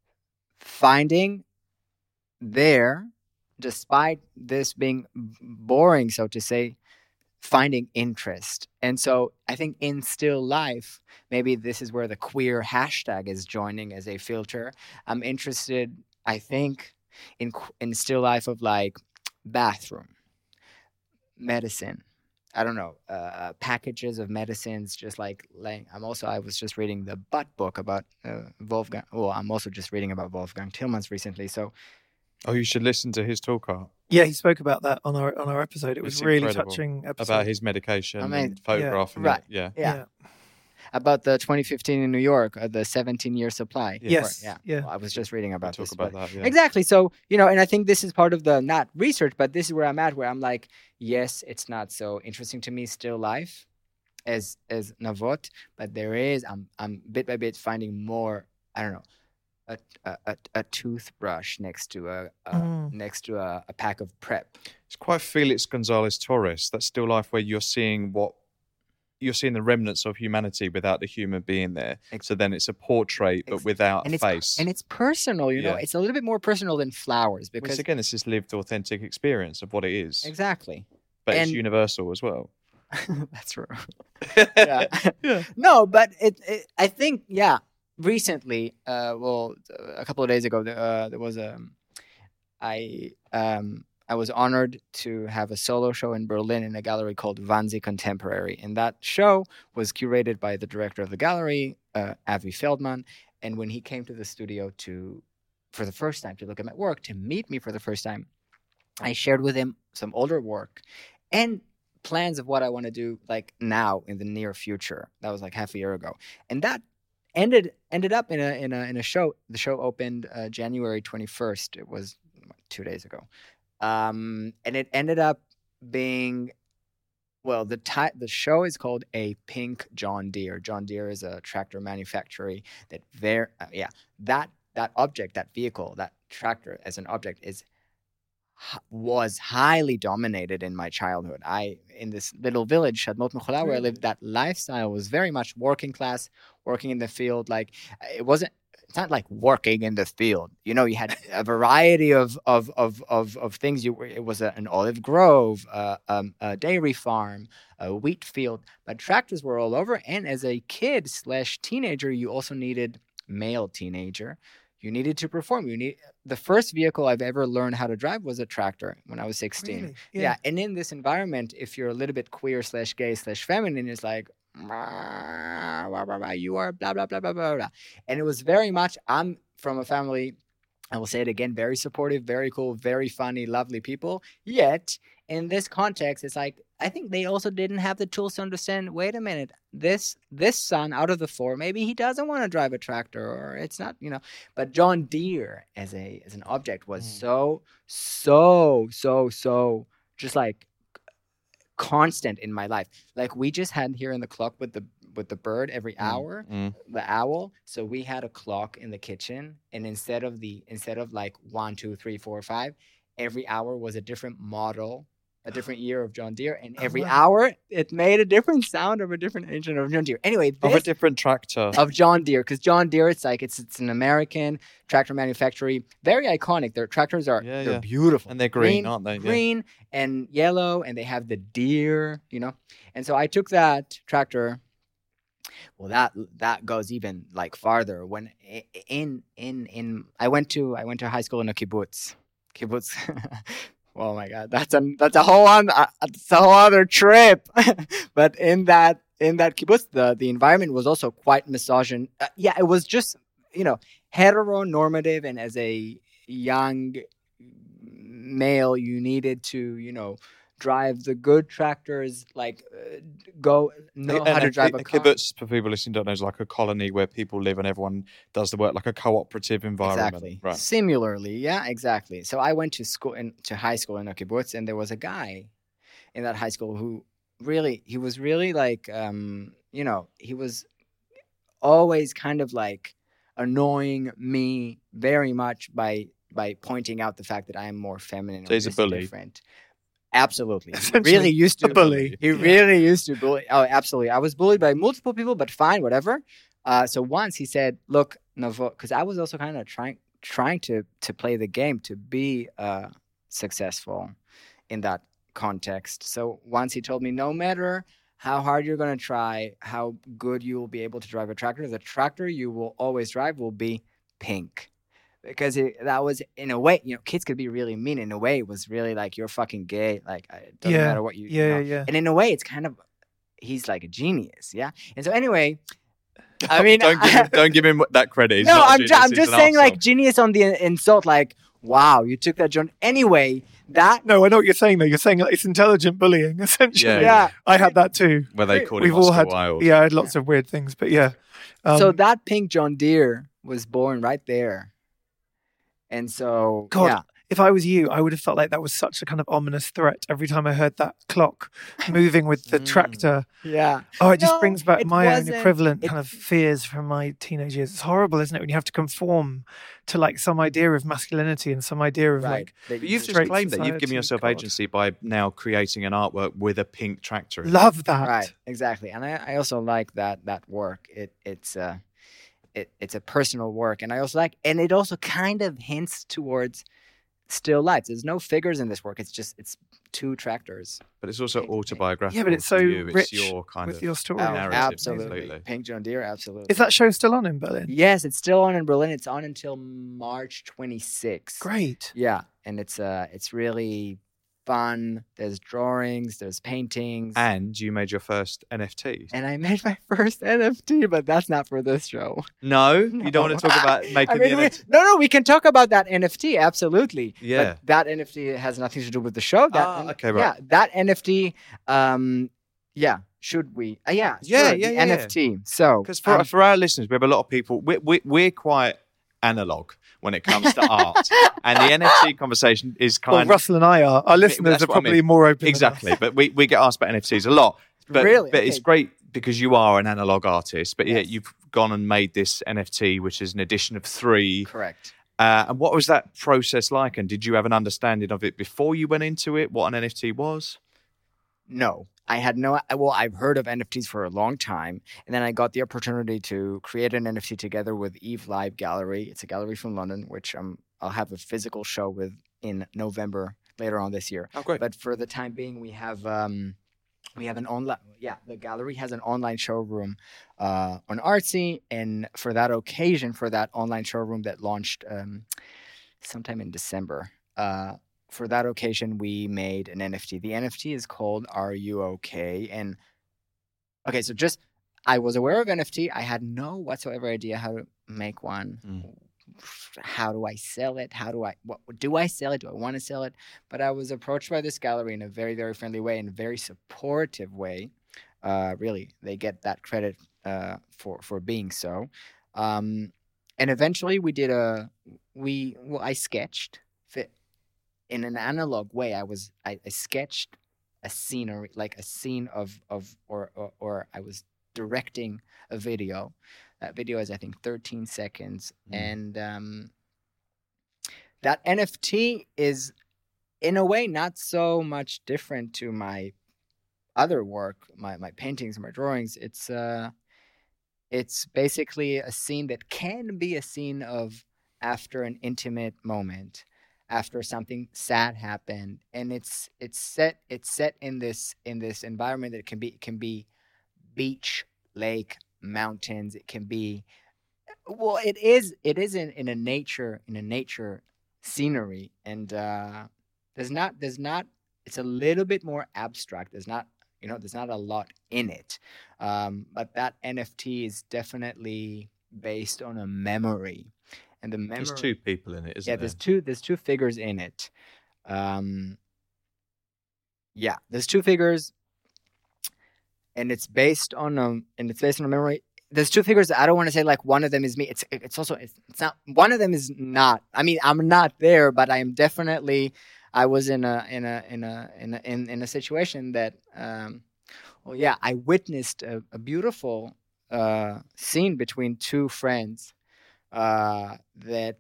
finding there, despite this being boring, so to say, finding interest. And so I think in still life, maybe this is where the queer hashtag is joining as a filter. I'm interested, I think, in still life of like bathroom, medicine, I don't know, packages of medicines, just like laying. I was just reading the Butt book about Wolfgang. Well, I'm also just reading about Wolfgang Tillmans recently. So, you should listen to his talk art. Yeah, he spoke about that on our episode. It was really touching episode. About his medication and photographing right. it. Yeah. About the 2015 in New York, the 17-year supply. Yes. Yeah. Well, I was just reading about this. About that, yeah. Exactly. So, you know, and I think this is part of the, not research, but this is where I'm at, where I'm like, yes, it's not so interesting to me, still life, as Navot, but there is, I'm bit by bit finding more, I don't know, a toothbrush next to a pack of Prep. It's quite Felix Gonzalez Torres. That's still life where you're seeing what you're seeing the remnants of humanity without the human being there. So then it's a portrait, but without a face. And it's personal, you know. It's a little bit more personal than flowers because Which again, it's this lived, authentic experience of what it is. Exactly. But it's universal as well. That's true. Yeah. No, but I think, recently, a couple of days ago, there was I was honored to have a solo show in Berlin in a gallery called Wannsee Contemporary. And that show was curated by the director of the gallery, Avi Feldman. And when he came to the studio for the first time to look at my work, to meet me for the first time, I shared with him some older work and plans of what I want to do like now in the near future. That was like half a year ago. And that ended up in a show. The show opened January 21st. It was 2 days ago. And it ended up being, well, the show is called A Pink John Deere. John Deere is a tractor manufacturer that object, that vehicle, that tractor as an object was highly dominated in my childhood. In this little village, Shadmot Mechola, where I lived, that lifestyle was very much working class, working in the field. Like it's not like working in the field. You know, you had a variety of things. It was an olive grove, a dairy farm, a wheat field, but tractors were all over. And as a kid / teenager, you also needed male teenager. You needed to perform. The first vehicle I've ever learned how to drive was a tractor when I was 16. Really? Yeah. And in this environment, if you're a little bit queer / gay / feminine, it's like, you are blah, blah, blah, blah, blah, blah. And it was very much, I'm from a family, I will say it again, very supportive, very cool, very funny, lovely people. Yet, in this context, it's like, I think they also didn't have the tools to understand, wait a minute, this son out of the 4, maybe he doesn't want to drive a tractor, or it's not, you know. But John Deere as an object was so just like constant in my life. Like we just had here in the clock with the bird every hour, the owl. So we had a clock in the kitchen, and instead of like 1, 2, 3, 4, 5, every hour was a different model, a different year of John Deere, and every hour it made a different sound of a different engine of John Deere. Anyway, of a different tractor of John Deere, because John Deere, it's an American tractor manufacturer, very iconic. Their tractors they're beautiful, and they're green, aren't they? Green and yellow, and they have the deer, you know. And so I took that tractor. Well, that goes even like farther. When I went to high school in a kibbutz. Oh my God, that's a whole other trip. But in that kibbutz, the environment was also quite misogyn. It was just, you know, heteronormative, and as a young male, you needed to, you know, drive the good tractors, like how to drive a car. Kibbutz, for people listening, don't know, is like a colony where people live and everyone does the work, like a cooperative environment. Exactly. Right. Similarly, yeah, exactly. So I went to high school in a kibbutz, and there was a guy in that high school who he was really like, you know, he was always kind of like annoying me very much by pointing out the fact that I am more feminine. So he's a bully. Different. Absolutely. He really used to bully. He really used to bully. Oh, absolutely. I was bullied by multiple people, but fine, whatever. So once he said, look, Navo, because I was also kind of trying to play the game, to be successful in that context. So once he told me, no matter how hard you're going to try, how good you will be able to drive a tractor, the tractor you will always drive will be pink. Because that was, in a way, you know, kids could be really mean. In a way, it was really like, you're fucking gay. Like, it doesn't matter what you know. Yeah. And in a way, it's kind of, he's like a genius, yeah? And so anyway, I mean... don't give him that credit. He's no, not I'm just saying, like, genius on the insult, like, wow, you took that, John. Anyway, that... No, I know what you're saying, though. You're saying like, it's intelligent bullying, essentially. Yeah. I had that, too. Where they called it Oscar Wilde. Yeah, I had lots of weird things, but yeah. So that pink John Deere was born right there. And so, God, if I was you, I would have felt like that was such a kind of ominous threat every time I heard that clock moving with the tractor. Yeah. Oh, it just No, brings back it my own wasn't. equivalent kind of fears from my teenage years. It's horrible, isn't it? When you have to conform to like some idea of masculinity and some idea of Right. like. But you've just straight claimed that you've given society. yourself God. agency by now creating an artwork with a pink tractor. in it. Love that. Right, exactly. And I also like that work. It's a personal work, and I also like, and it also kind of hints towards still life. There's no figures in this work. It's two tractors. But it's also autobiographical. Yeah, but it's to so you. It's rich your kind with of your story. Oh, narrative. absolutely. Completely. Pink John Deere, absolutely. Is that show still on in Berlin? Yes, it's still on in Berlin. It's on until March 26th. Great. Yeah, and it's really fun. There's drawings, there's paintings. And you made your first NFT. And I made my first NFT, but that's not for this show. No, you don't want to talk about making the NFT. No, we can talk about that NFT, absolutely. Yeah. But that NFT has nothing to do with the show. Okay, right. Yeah, that NFT, should we? Yeah, sure, yeah, the yeah. NFT. So, Because for our listeners, we have a lot of people, we're quite analog when it comes to art. And the NFT conversation is Well, Russell and I are. Our listeners that's are what I probably mean. more open. Exactly. But we get asked about NFTs a lot. But, Really? But it's Okay. great because you are an analog artist. But yeah, Yes. you've gone and made this NFT, which is an edition of 3. correct. And what was that process like? And did you have an understanding of it before you went into it, what an NFT was? No, I had no. Well, I've heard of NFTs for a long time, and then I got the opportunity to create an NFT together with Eve Live Gallery. It's a gallery from London, which I'll have a physical show with in November later on this year. Oh, great. But for the time being, we have an online. Yeah, the gallery has an online showroom on Artsy, and for that occasion, for that online showroom that launched sometime in December. For that occasion, we made an NFT. The NFT is called Are You Okay? And okay, so just I was aware of NFT. I had no whatsoever idea how to make one. How do I sell it? What do I sell it? Do I want to sell it? But I was approached by this gallery in a very, very friendly way, in a very supportive way. Really, they get that credit for being so. And eventually, I sketched. In an analog way, I sketched a scenery, like a scene of or I was directing a video. That video is, I think, 13 seconds. And that NFT is, in a way, not so much different to my other work, my paintings, my drawings. It's basically a scene that can be a scene of after an intimate moment, after something sad happened, and it's set in this environment that it can be beach, lake, mountains. It can be, well, it is in a nature scenery, and there's not it's a little bit more abstract. There's not a lot in it, but that NFT is definitely based on a memory. And the memory, There's 2 people in it, isn't there? there's two figures in it. There's 2 figures, and it's based on a memory. There's 2 figures that I don't want to say like one of them is me. It's not one of them is not. I mean, I'm not there, but I am definitely. I was in a situation that I witnessed a beautiful scene between 2 friends. They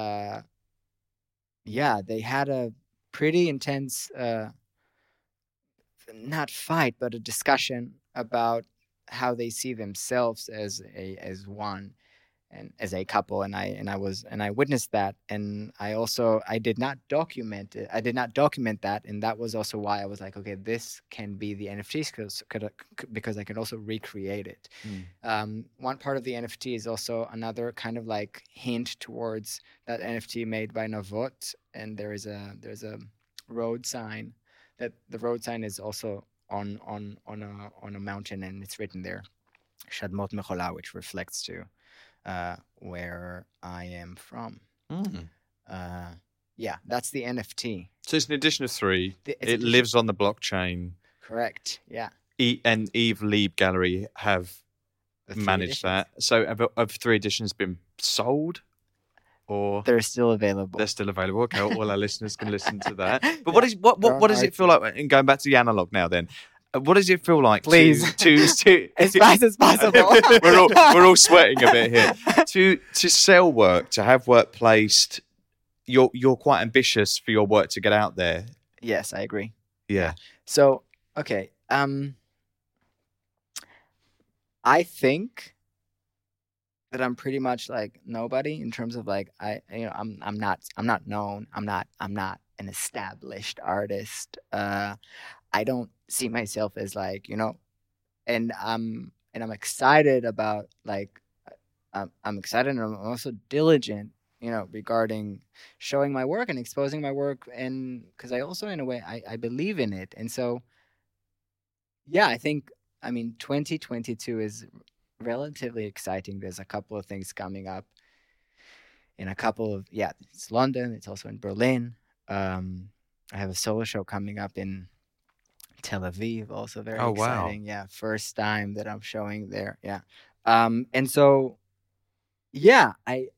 had a pretty intense, not fight, but a discussion about how they see themselves as one and as a couple. And I witnessed that. And I did not document it. I did not document that. And that was also why I was like, okay, this can be the NFT because I can also recreate it. One part of the NFT is also another kind of like hint towards that NFT made by Navot. And there's a road sign that the road sign is also on a mountain, and it's written there, Shadmot Mechola, which reflects to where I am from. That's the NFT. So it's an edition of 3. It lives on the blockchain. Correct. Yeah. And Eve Lieb Gallery have managed that. So have 3 editions been sold? or They're still available. they're still available? Okay, all our listeners can listen to that. But what does it feel like? And going back to the analog now, then, what does it feel like? Please. to As fast as possible. we're all sweating a bit here. To sell work, to have work placed. You're quite ambitious for your work to get out there. Yes, I agree. Yeah. So, okay. I think that I'm pretty much like nobody in terms of like I'm not known. I'm not an established artist. I don't see myself as like, and I'm excited about like I'm excited and I'm also diligent, regarding showing my work and exposing my work, and because I also in a way I believe in it. And so yeah, I think 2022 is relatively exciting. There's a couple of things coming up in it's London, it's also in Berlin. I have a solo show coming up in Tel Aviv, also very exciting. Wow. Yeah, first time that I'm showing there. Yeah. And so yeah,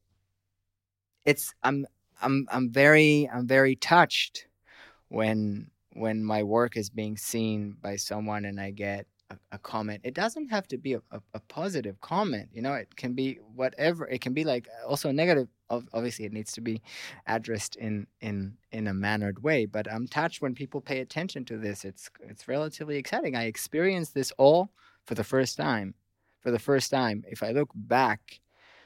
I'm very touched when my work is being seen by someone and I get a comment. It doesn't have to be a positive comment, it can be whatever. It can be like also negative. Obviously it needs to be addressed in a mannered way, but I'm touched when people pay attention to this. It's relatively exciting. I experienced this all for the first time. If I look back,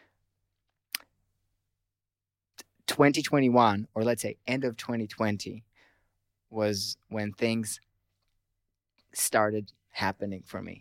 2021, or let's say end of 2020, was when things started happening for me.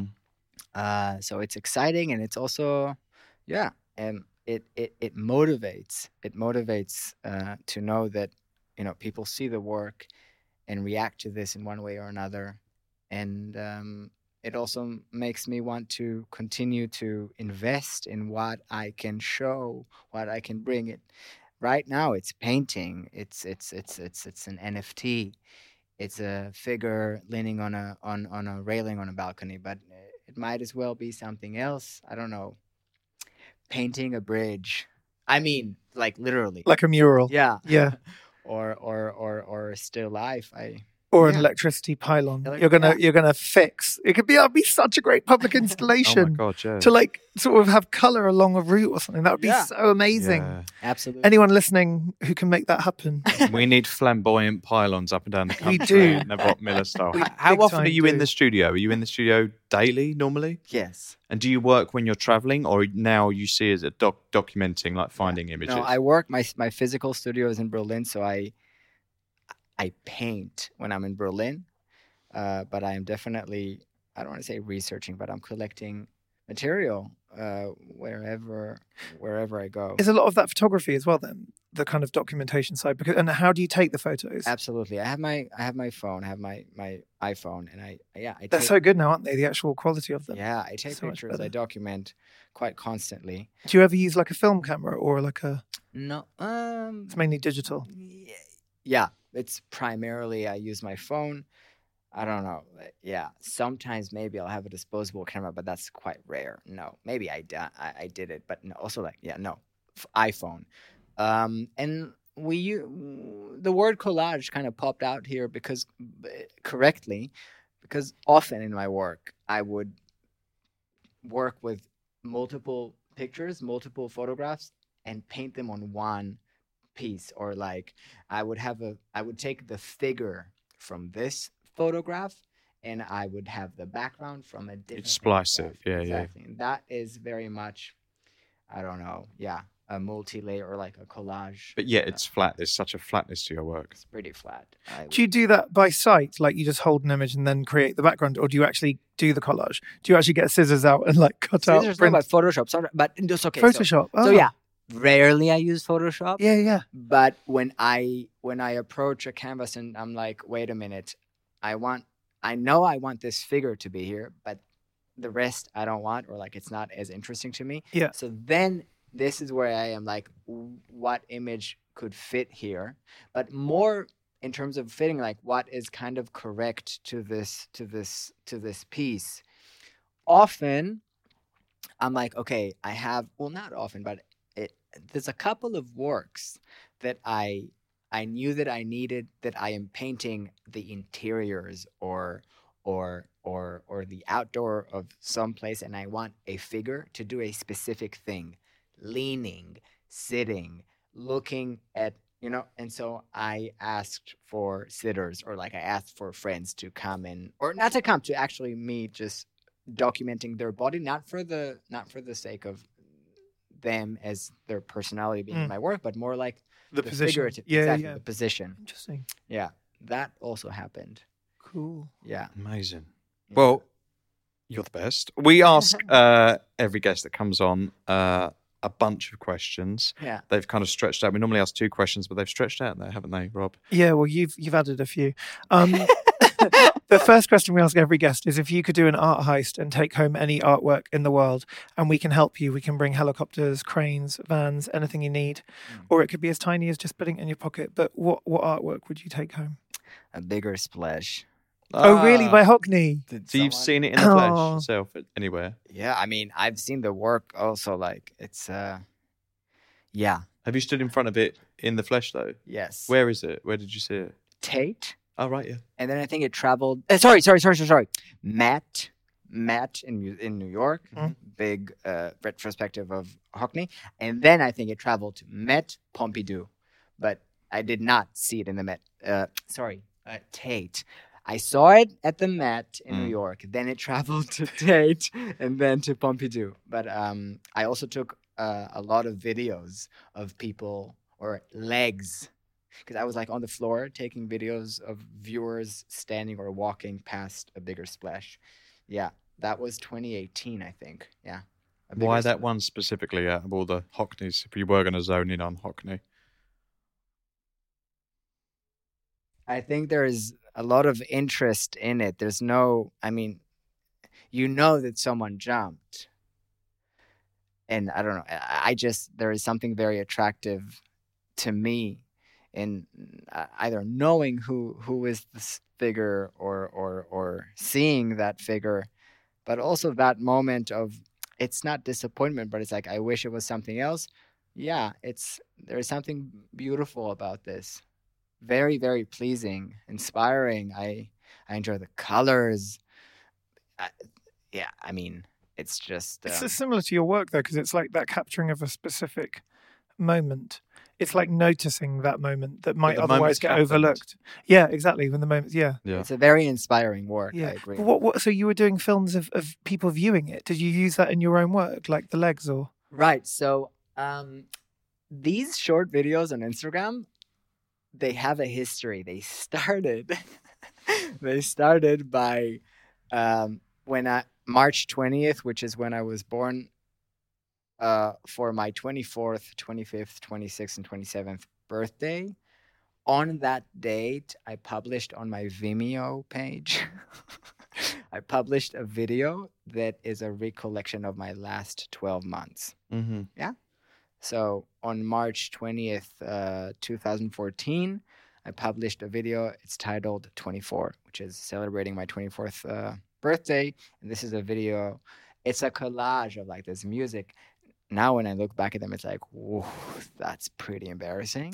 So it's exciting, and it's also, and it motivates. It motivates to know that people see the work and react to this in one way or another, and it also makes me want to continue to invest in what I can show, what I can bring. It right now it's painting. It's an NFT. It's a figure leaning on a railing on a balcony, but it might as well be something else. I don't know. Painting a bridge. I mean, like literally. Like a mural. Yeah. Yeah. or a still life. Or an electricity pylon. You're gonna fix. That'd be such a great public installation. Oh my God, yeah. To like sort of have color along a route or something. That would be so amazing. Yeah. Absolutely. Anyone listening who can make that happen? We need flamboyant pylons up and down the country. We do. In the Rock Miller style. How often are you in the studio? Are you in the studio daily normally? Yes. And do you work when you're traveling, or now you see as a documenting, like finding images? No, I work. My physical studio is in Berlin, so I paint when I'm in Berlin, but I am definitely, I don't want to say researching, but I'm collecting material wherever I go. Is a lot of that photography as well then, the kind of documentation side? And how do you take the photos? Absolutely. I have my phone, I have my iPhone, and I They're so good now, aren't they? The actual quality of them. Yeah, I take pictures. I document quite constantly. Do you ever use like a film camera or like a? No. It's mainly digital. Yeah. It's primarily I use my phone. I don't know. Yeah, sometimes maybe I'll have a disposable camera, but that's quite rare. No, maybe I did it, but no, also iPhone. And the word collage kind of popped out here because often in my work I would work with multiple pictures, multiple photographs, and paint them on one piece, or like I would take the figure from this photograph and I would have the background from a different splice it. Yeah, exactly. And that is very much, I don't know, a multi-layer or like a collage. But yeah, it's flat. There's such a flatness to your work. It's pretty flat. Do you do that by sight? Like you just hold an image and then create the background, or do you actually do the collage? Do you actually get scissors out and like cut out? Scissors, no, but Photoshop. But it's okay. Photoshop. So yeah. Rarely I use Photoshop. Yeah. But when I approach a canvas and I'm like, wait a minute, I know I want this figure to be here, but the rest I don't want, or like it's not as interesting to me. Yeah. So then this is where I am like, what image could fit here? But more in terms of fitting, like what is kind of correct to this piece. Often I'm like, okay, not often, but there's a couple of works that I knew that I needed, that I am painting the interiors or the outdoor of some place, and I want a figure to do a specific thing, leaning, sitting, looking at, and so I asked for sitters, or like I asked for friends to come in, or not to come, to actually me just documenting their body, not for the sake of them as their personality being in my work, but more like the position. Figurative, Yeah, exactly, yeah. the position. Interesting. Yeah, that also happened. Cool. Yeah. Amazing. Yeah. Well, you're the best. We ask every guest that comes on a bunch of questions. Yeah. They've kind of stretched out. We normally ask 2 questions, but they've stretched out there, haven't they, Rob? Yeah, well, you've added a few. The first question we ask every guest is if you could do an art heist and take home any artwork in the world, and we can help you. We can bring helicopters, cranes, vans, anything you need. Or it could be as tiny as just putting it in your pocket. But what artwork would you take home? A bigger splash. Oh, really? By Hockney? So you've seen it in the flesh yourself anywhere? Yeah, I mean, I've seen the work also. Like, it's, yeah. Have you stood in front of it in the flesh, though? Yes. Where is it? Where did you see it? Tate. Oh, right, yeah. And then I think it traveled. Sorry. Matt in New York. Big retrospective of Hockney. And then I think it traveled to Met Pompidou. But I did not see it in the Met. Tate. I saw it at the Met in New York. Then it traveled to Tate and then to Pompidou. But I also took a lot of videos of people, or legs, because I was like on the floor taking videos of viewers standing or walking past a bigger splash. Yeah, that was 2018, I think. Yeah. Why that one specifically out of all the Hockneys, if you were going to zone in on Hockney? I think there's a lot of interest in it. There's no, I mean, that someone jumped. And I don't know, there is something very attractive to me in either knowing who is this figure or seeing that figure, but also that moment of, it's not disappointment, but it's like, I wish it was something else. Yeah, there's something beautiful about this. Very, very pleasing, inspiring. I enjoy the colors. I mean, it's just... It's similar to your work, though, because it's like that capturing of a specific moment. It's like noticing that moment that might otherwise get overlooked. Yeah, exactly. When the moment, yeah. It's a very inspiring work. Yeah. I agree. So you were doing films of people viewing it. Did you use that in your own work, like the legs, or? Right. So these short videos on Instagram, they have a history. They started by March 20th, which is when I was born, for my 24th, 25th, 26th, and 27th birthday. On that date, I published on my Vimeo page, I published a video that is a recollection of my last 12 months. Mm-hmm. Yeah. So on March 20th, 2014, I published a video. It's titled 24, which is celebrating my 24th birthday. And this is a video. It's a collage of like this music. Now when I look back at them, it's like, whoa, that's pretty embarrassing,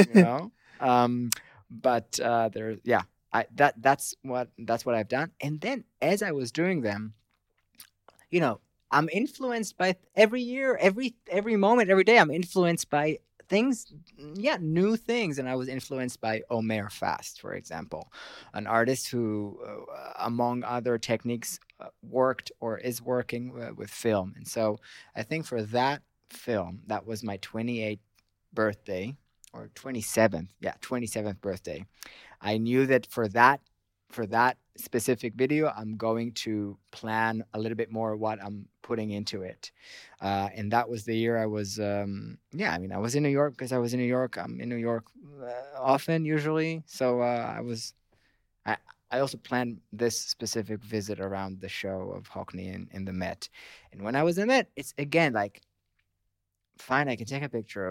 But that's what I've done. And then as I was doing them, I'm influenced by every year, every moment, every day. I'm influenced by things, new things. And I was influenced by Omer Fast, for example, an artist who, among other techniques, worked or is working with film. And so I think for that film, that was my 28th birthday, or 27th birthday. I knew that for that specific video, I'm going to plan a little bit more what I'm putting into it. And that was the year I was, I was in New York because I was in New York. I'm in New York often, usually. So I also planned this specific visit around the show of Hockney in the Met. And when I was in the Met, it's again like, fine, I can take a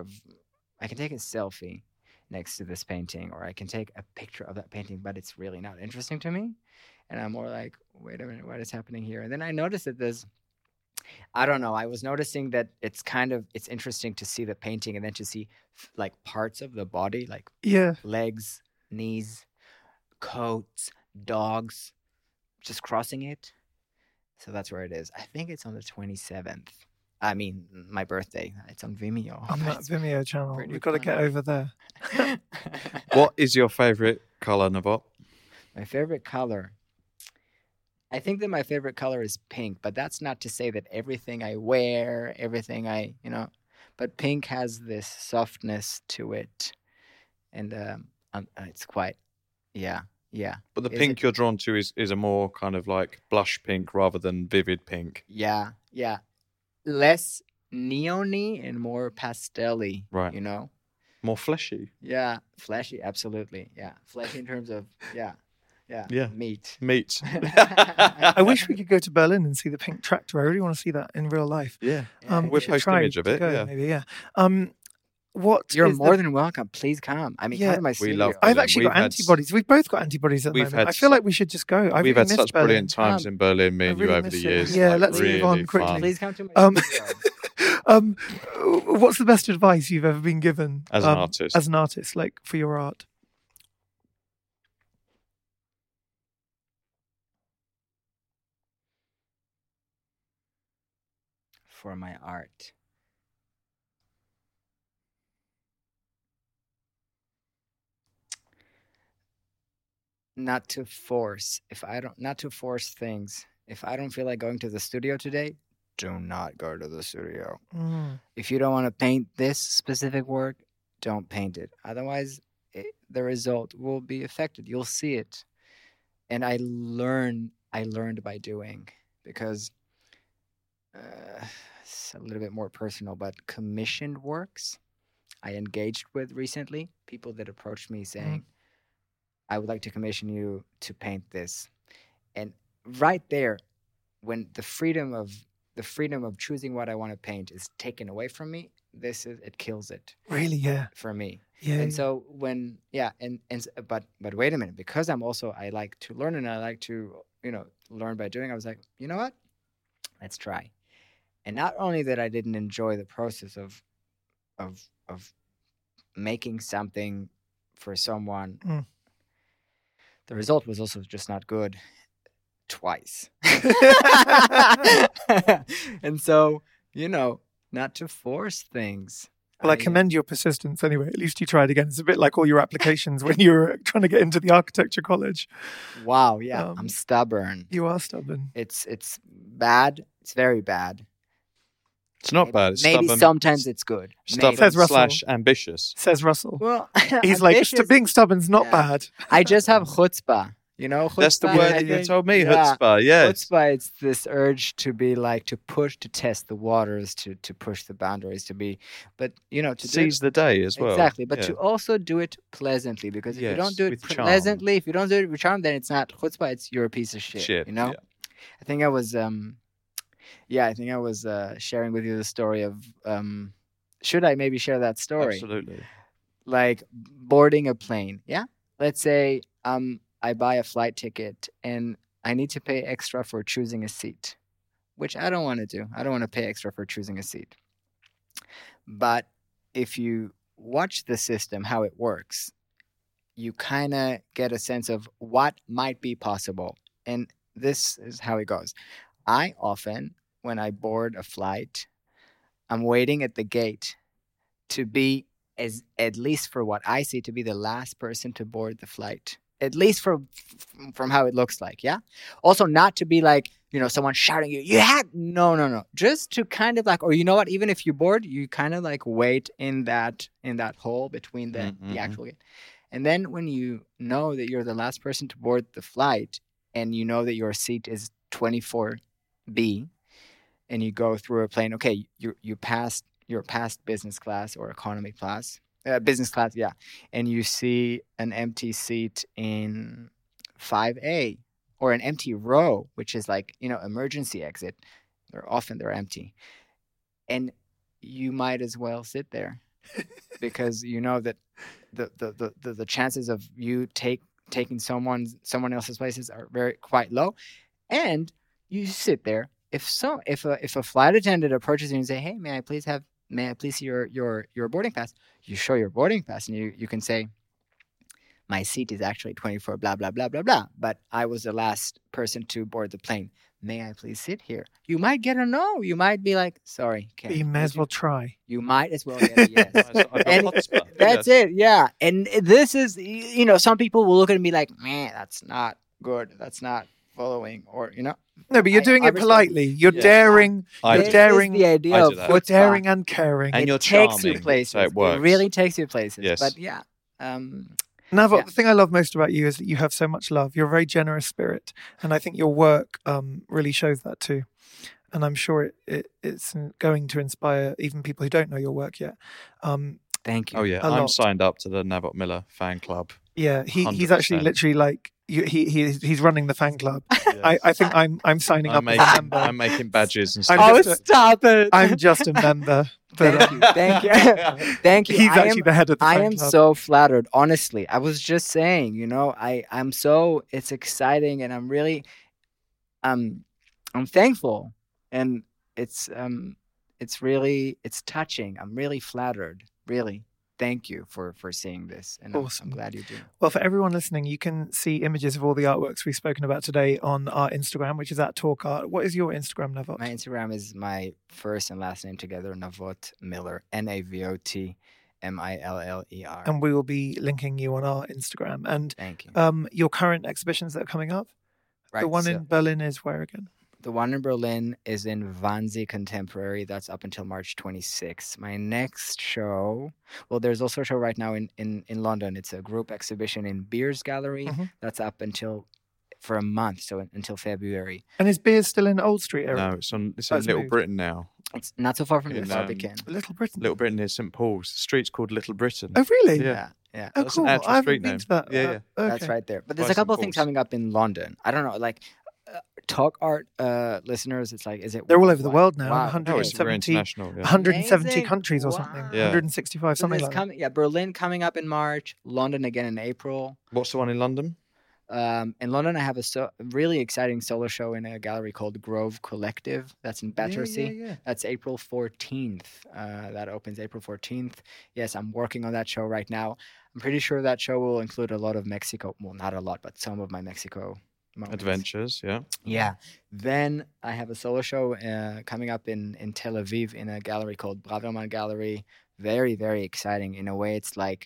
selfie next to this painting, or I can take a picture of that painting, but it's really not interesting to me. And I'm more like, wait a minute, what is happening here? And then I noticed that I don't know. I was noticing that it's interesting to see the painting and then to see like parts of the body, like Yeah. legs, knees, coats, dogs, just crossing it. So that's where it is. I think it's on the 27th. I mean, my birthday. It's on Vimeo. On that Vimeo channel. pretty We've got to fun. get over there. What is your favorite color, Navot? My favorite color. I think that my favorite color is pink, but that's not to say that everything I wear, but pink has this softness to it. And it's quite, yeah. But the Is pink it- you're drawn to is a more kind of like blush pink rather than vivid pink. Yeah. Less neon-y and more pastel-y, Right. More fleshy. Yeah, fleshy, absolutely. Yeah, fleshy in terms of, Yeah. meat. Meat. I wish we could go to Berlin and see the pink tractor. I really want to see that in real life. Yeah. Yeah, We We'll should post try image of to it, go, yeah. Maybe, yeah. What You're is more the- than welcome. Please come. I mean, Yeah. come to my We studio. love I've Berlin. actually We've got had- antibodies. We've both got antibodies at the We've moment. had I feel su- like we should just go. I We've really had miss such Berlin. brilliant times in Berlin, me I and you really over the miss it. years. Yeah, like, let's move really on quickly. fun. Please come to my Um, studio. What's the best advice you've ever been given As an artist. As an artist, like for your art? For my art. Not to force. Not to force things. If I don't feel like going to the studio today, do not go to the studio. If you don't want to paint this specific work, don't paint it. Otherwise, the result will be affected. You'll see it. And I learned by doing, because it's a little bit more personal, but commissioned works I engaged with recently, people that approached me saying, I would like to commission you to paint this. And right there, when the freedom of choosing what I want to paint is taken away from me, it kills it Really? Yeah. for me. Yeah. And so but wait a minute, because I like to learn and I like to, learn by doing, I was like, you know what? Let's try. And not only that I didn't enjoy the process of making something for someone, the result was also just not good twice. And so, not to force things. Well, I commend your persistence anyway. At least you tried again. It's a bit like all your applications when you were trying to get into the architecture college. Wow, yeah, I'm stubborn. You are stubborn. It's bad. It's very bad. It's not bad. It's Maybe stubborn. sometimes it's good. Stubborn Says Russell. / ambitious. Says Russell. Well, He's like, ambitious. being stubborn's not Yeah. bad. I just have chutzpah. That's the Chutzpah, word I that you think- told me, yeah. chutzpah. Yes. Chutzpah, it's this urge to be like, to push, to test the waters, to push the boundaries, to be, but, to Seize do the day as well. Exactly, but Yeah. to also do it pleasantly, because if you Yes, don't do it with charm. pleasantly, if you don't do it with charm, then it's not chutzpah, it's you're a piece of shit. Yeah. I think I was sharing with you the story of should I maybe share that story? Absolutely. Like boarding a plane. Yeah. Let's say I buy a flight ticket and I need to pay extra for choosing a seat, which I don't want to do. I don't want to pay extra for choosing a seat. But if you watch the system, how it works, you kind of get a sense of what might be possible. And this is how it goes. I often, when I board a flight, I'm waiting at the gate to be, at least for what I see, to be the last person to board the flight. At least from how it looks like, yeah? Also not to be like, someone shouting you had, no. Just to kind of like, or you know what, even if you board, you kind of like wait in that hole between the actual gate. And then when you know that you're the last person to board the flight and you know that your seat is 24B and you go through a plane, okay, you're past business class or economy class. Business class, yeah. And you see an empty seat in 5A or an empty row, which is like, emergency exit. They're empty. And you might as well sit there because you know that the chances of you taking someone else's places are quite low. And you sit there if a flight attendant approaches you and say, "Hey, may I please see your boarding pass?" You show your boarding pass, and you can say, "My seat is actually 24 blah blah blah blah blah, but I was the last person to board the plane. May I please sit here?" You might get a no. You might be like, "Sorry, can't." You may as well try. You might as well get a yes. And That's it, yeah. And this is, some people will look at me like, "Man, that's not good. That's not following," or No, but you're doing it respect- politely. You're daring. I You're do. daring. The idea I of do that. You're foot daring spa. and caring. And you're Takes you charming, places. so it works. really takes you places. Yes. But yeah. Navot, Yeah. the thing I love most about you is that you have so much love. You're a very generous spirit, and I think your work really shows that too. And I'm sure it's going to inspire even people who don't know your work yet. Thank you. Oh, yeah. A I'm lot. signed up to the Navot Miller fan club. Yeah, he's 100%. actually literally like he's running the fan club. I think I'm signing up as a member. I'm making badges and I'm stuff. just stop it. I'm just a member. But Thank you. Thank you. he's actually the head of the I fan am club. so flattered. Honestly, I was just saying, it's exciting, and I'm really, I'm thankful, and it's touching. I'm really flattered. Really, thank you for seeing this, and Awesome. I'm glad you do. Well, for everyone listening, you can see images of all the artworks we've spoken about today on our Instagram, which is @TalkArt. What is your Instagram, Navot? My Instagram is my first and last name together, Navot Miller, NAVOT MILLER. And we will be linking you on our Instagram. And Thank you. your current exhibitions that are coming up? Right, The one so- in Berlin is where again? The one in Berlin is in Wannsee Contemporary. That's up until March 26th. My next show, well, there's also a show right now in London. It's a group exhibition in Beers Gallery. Mhm. That's up for a month, so until February. And is Beers still in Old Street area? No, it's in It's Little moved. Britain now. It's not so far from the In, Barbican. Little Britain. Little Britain near St Paul's. The street's called Little Britain. Oh, really? Yeah. Yeah. Oh, That's an cool. actual I haven't street been name. to that. Yeah, Okay. That's right there. But there's By a couple St. of things Paul's. coming up in London. I don't know, like Talk Art listeners, it's like, is it? They're all over the world now. Wow. Oh, it's very 170, international. Yeah. 170 Amazing. countries or Wow. something. Yeah. 165, So something there's like that. Berlin coming up in March, London again in April. What's the one in London? In London, I have a really exciting solo show in a gallery called Grove Collective. That's in Battersea. Yeah. That's April 14th. That opens April 14th. Yes, I'm working on that show right now. I'm pretty sure that show will include a lot of Mexico. Well, not a lot, but some of my Mexico moments. Adventures, yeah. Yeah. Then I have a solo show coming up in Tel Aviv in a gallery called Braverman Gallery. Very, very exciting. In a way, it's like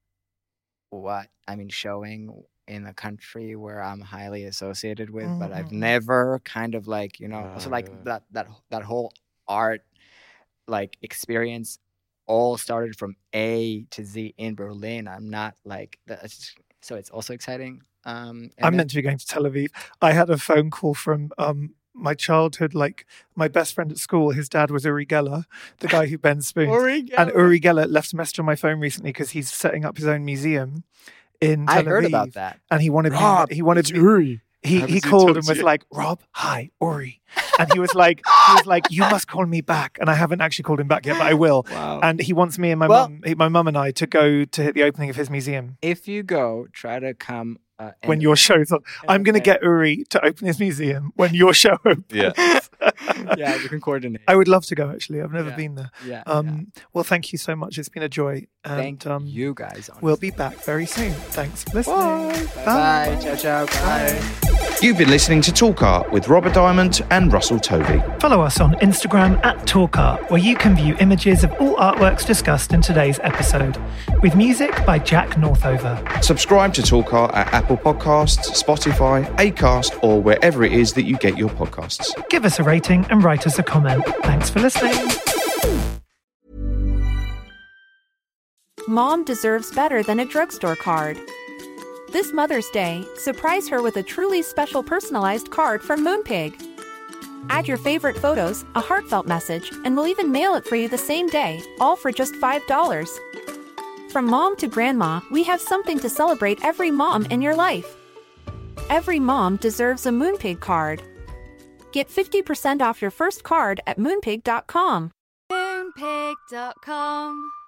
showing in a country where I'm highly associated with, but I've never kind of also that whole art experience all started from A to Z in Berlin. I'm not like that. So it's also exciting. I'm meant to be going to Tel Aviv. I had a phone call from my childhood, my best friend at school. His dad was Uri Geller, the guy who bends spoons. And Uri Geller left a message on my phone recently because he's setting up his own museum in Tel Aviv. I heard about that. And he wanted Rob, Uri. He called and was like, "Rob, hi, Uri." And he was like, "You must call me back." And I haven't actually called him back yet, but I will. Wow. And he wants me and my mum and I to go to hit the opening of his museum. If you go, try to come When your show's on. I'm going to get Uri to open his museum when your show opens. Yeah. Yeah, you can coordinate. I would love to go, actually. I've never been there. Yeah. Well, thank you so much. It's been a joy. And Thank you guys. Honestly. we'll be back very soon. Thanks for listening. Bye. Ciao, ciao. Bye. You've been listening to Talk Art with Robert Diamond and Russell Tovey. Follow us on Instagram @TalkArt, where you can view images of all artworks discussed in today's episode, with music by Jack Northover. Subscribe to Talk Art at Apple Podcasts, Spotify, Acast, or wherever it is that you get your podcasts. Give us a rating and write us a comment. Thanks for listening. Mom deserves better than a drugstore card. This Mother's Day, surprise her with a truly special personalized card from Moonpig. Add your favorite photos, a heartfelt message, and we'll even mail it for you the same day, all for just $5. From mom to grandma, we have something to celebrate every mom in your life. Every mom deserves a Moonpig card. Get 50% off your first card at moonpig.com. Moonpig.com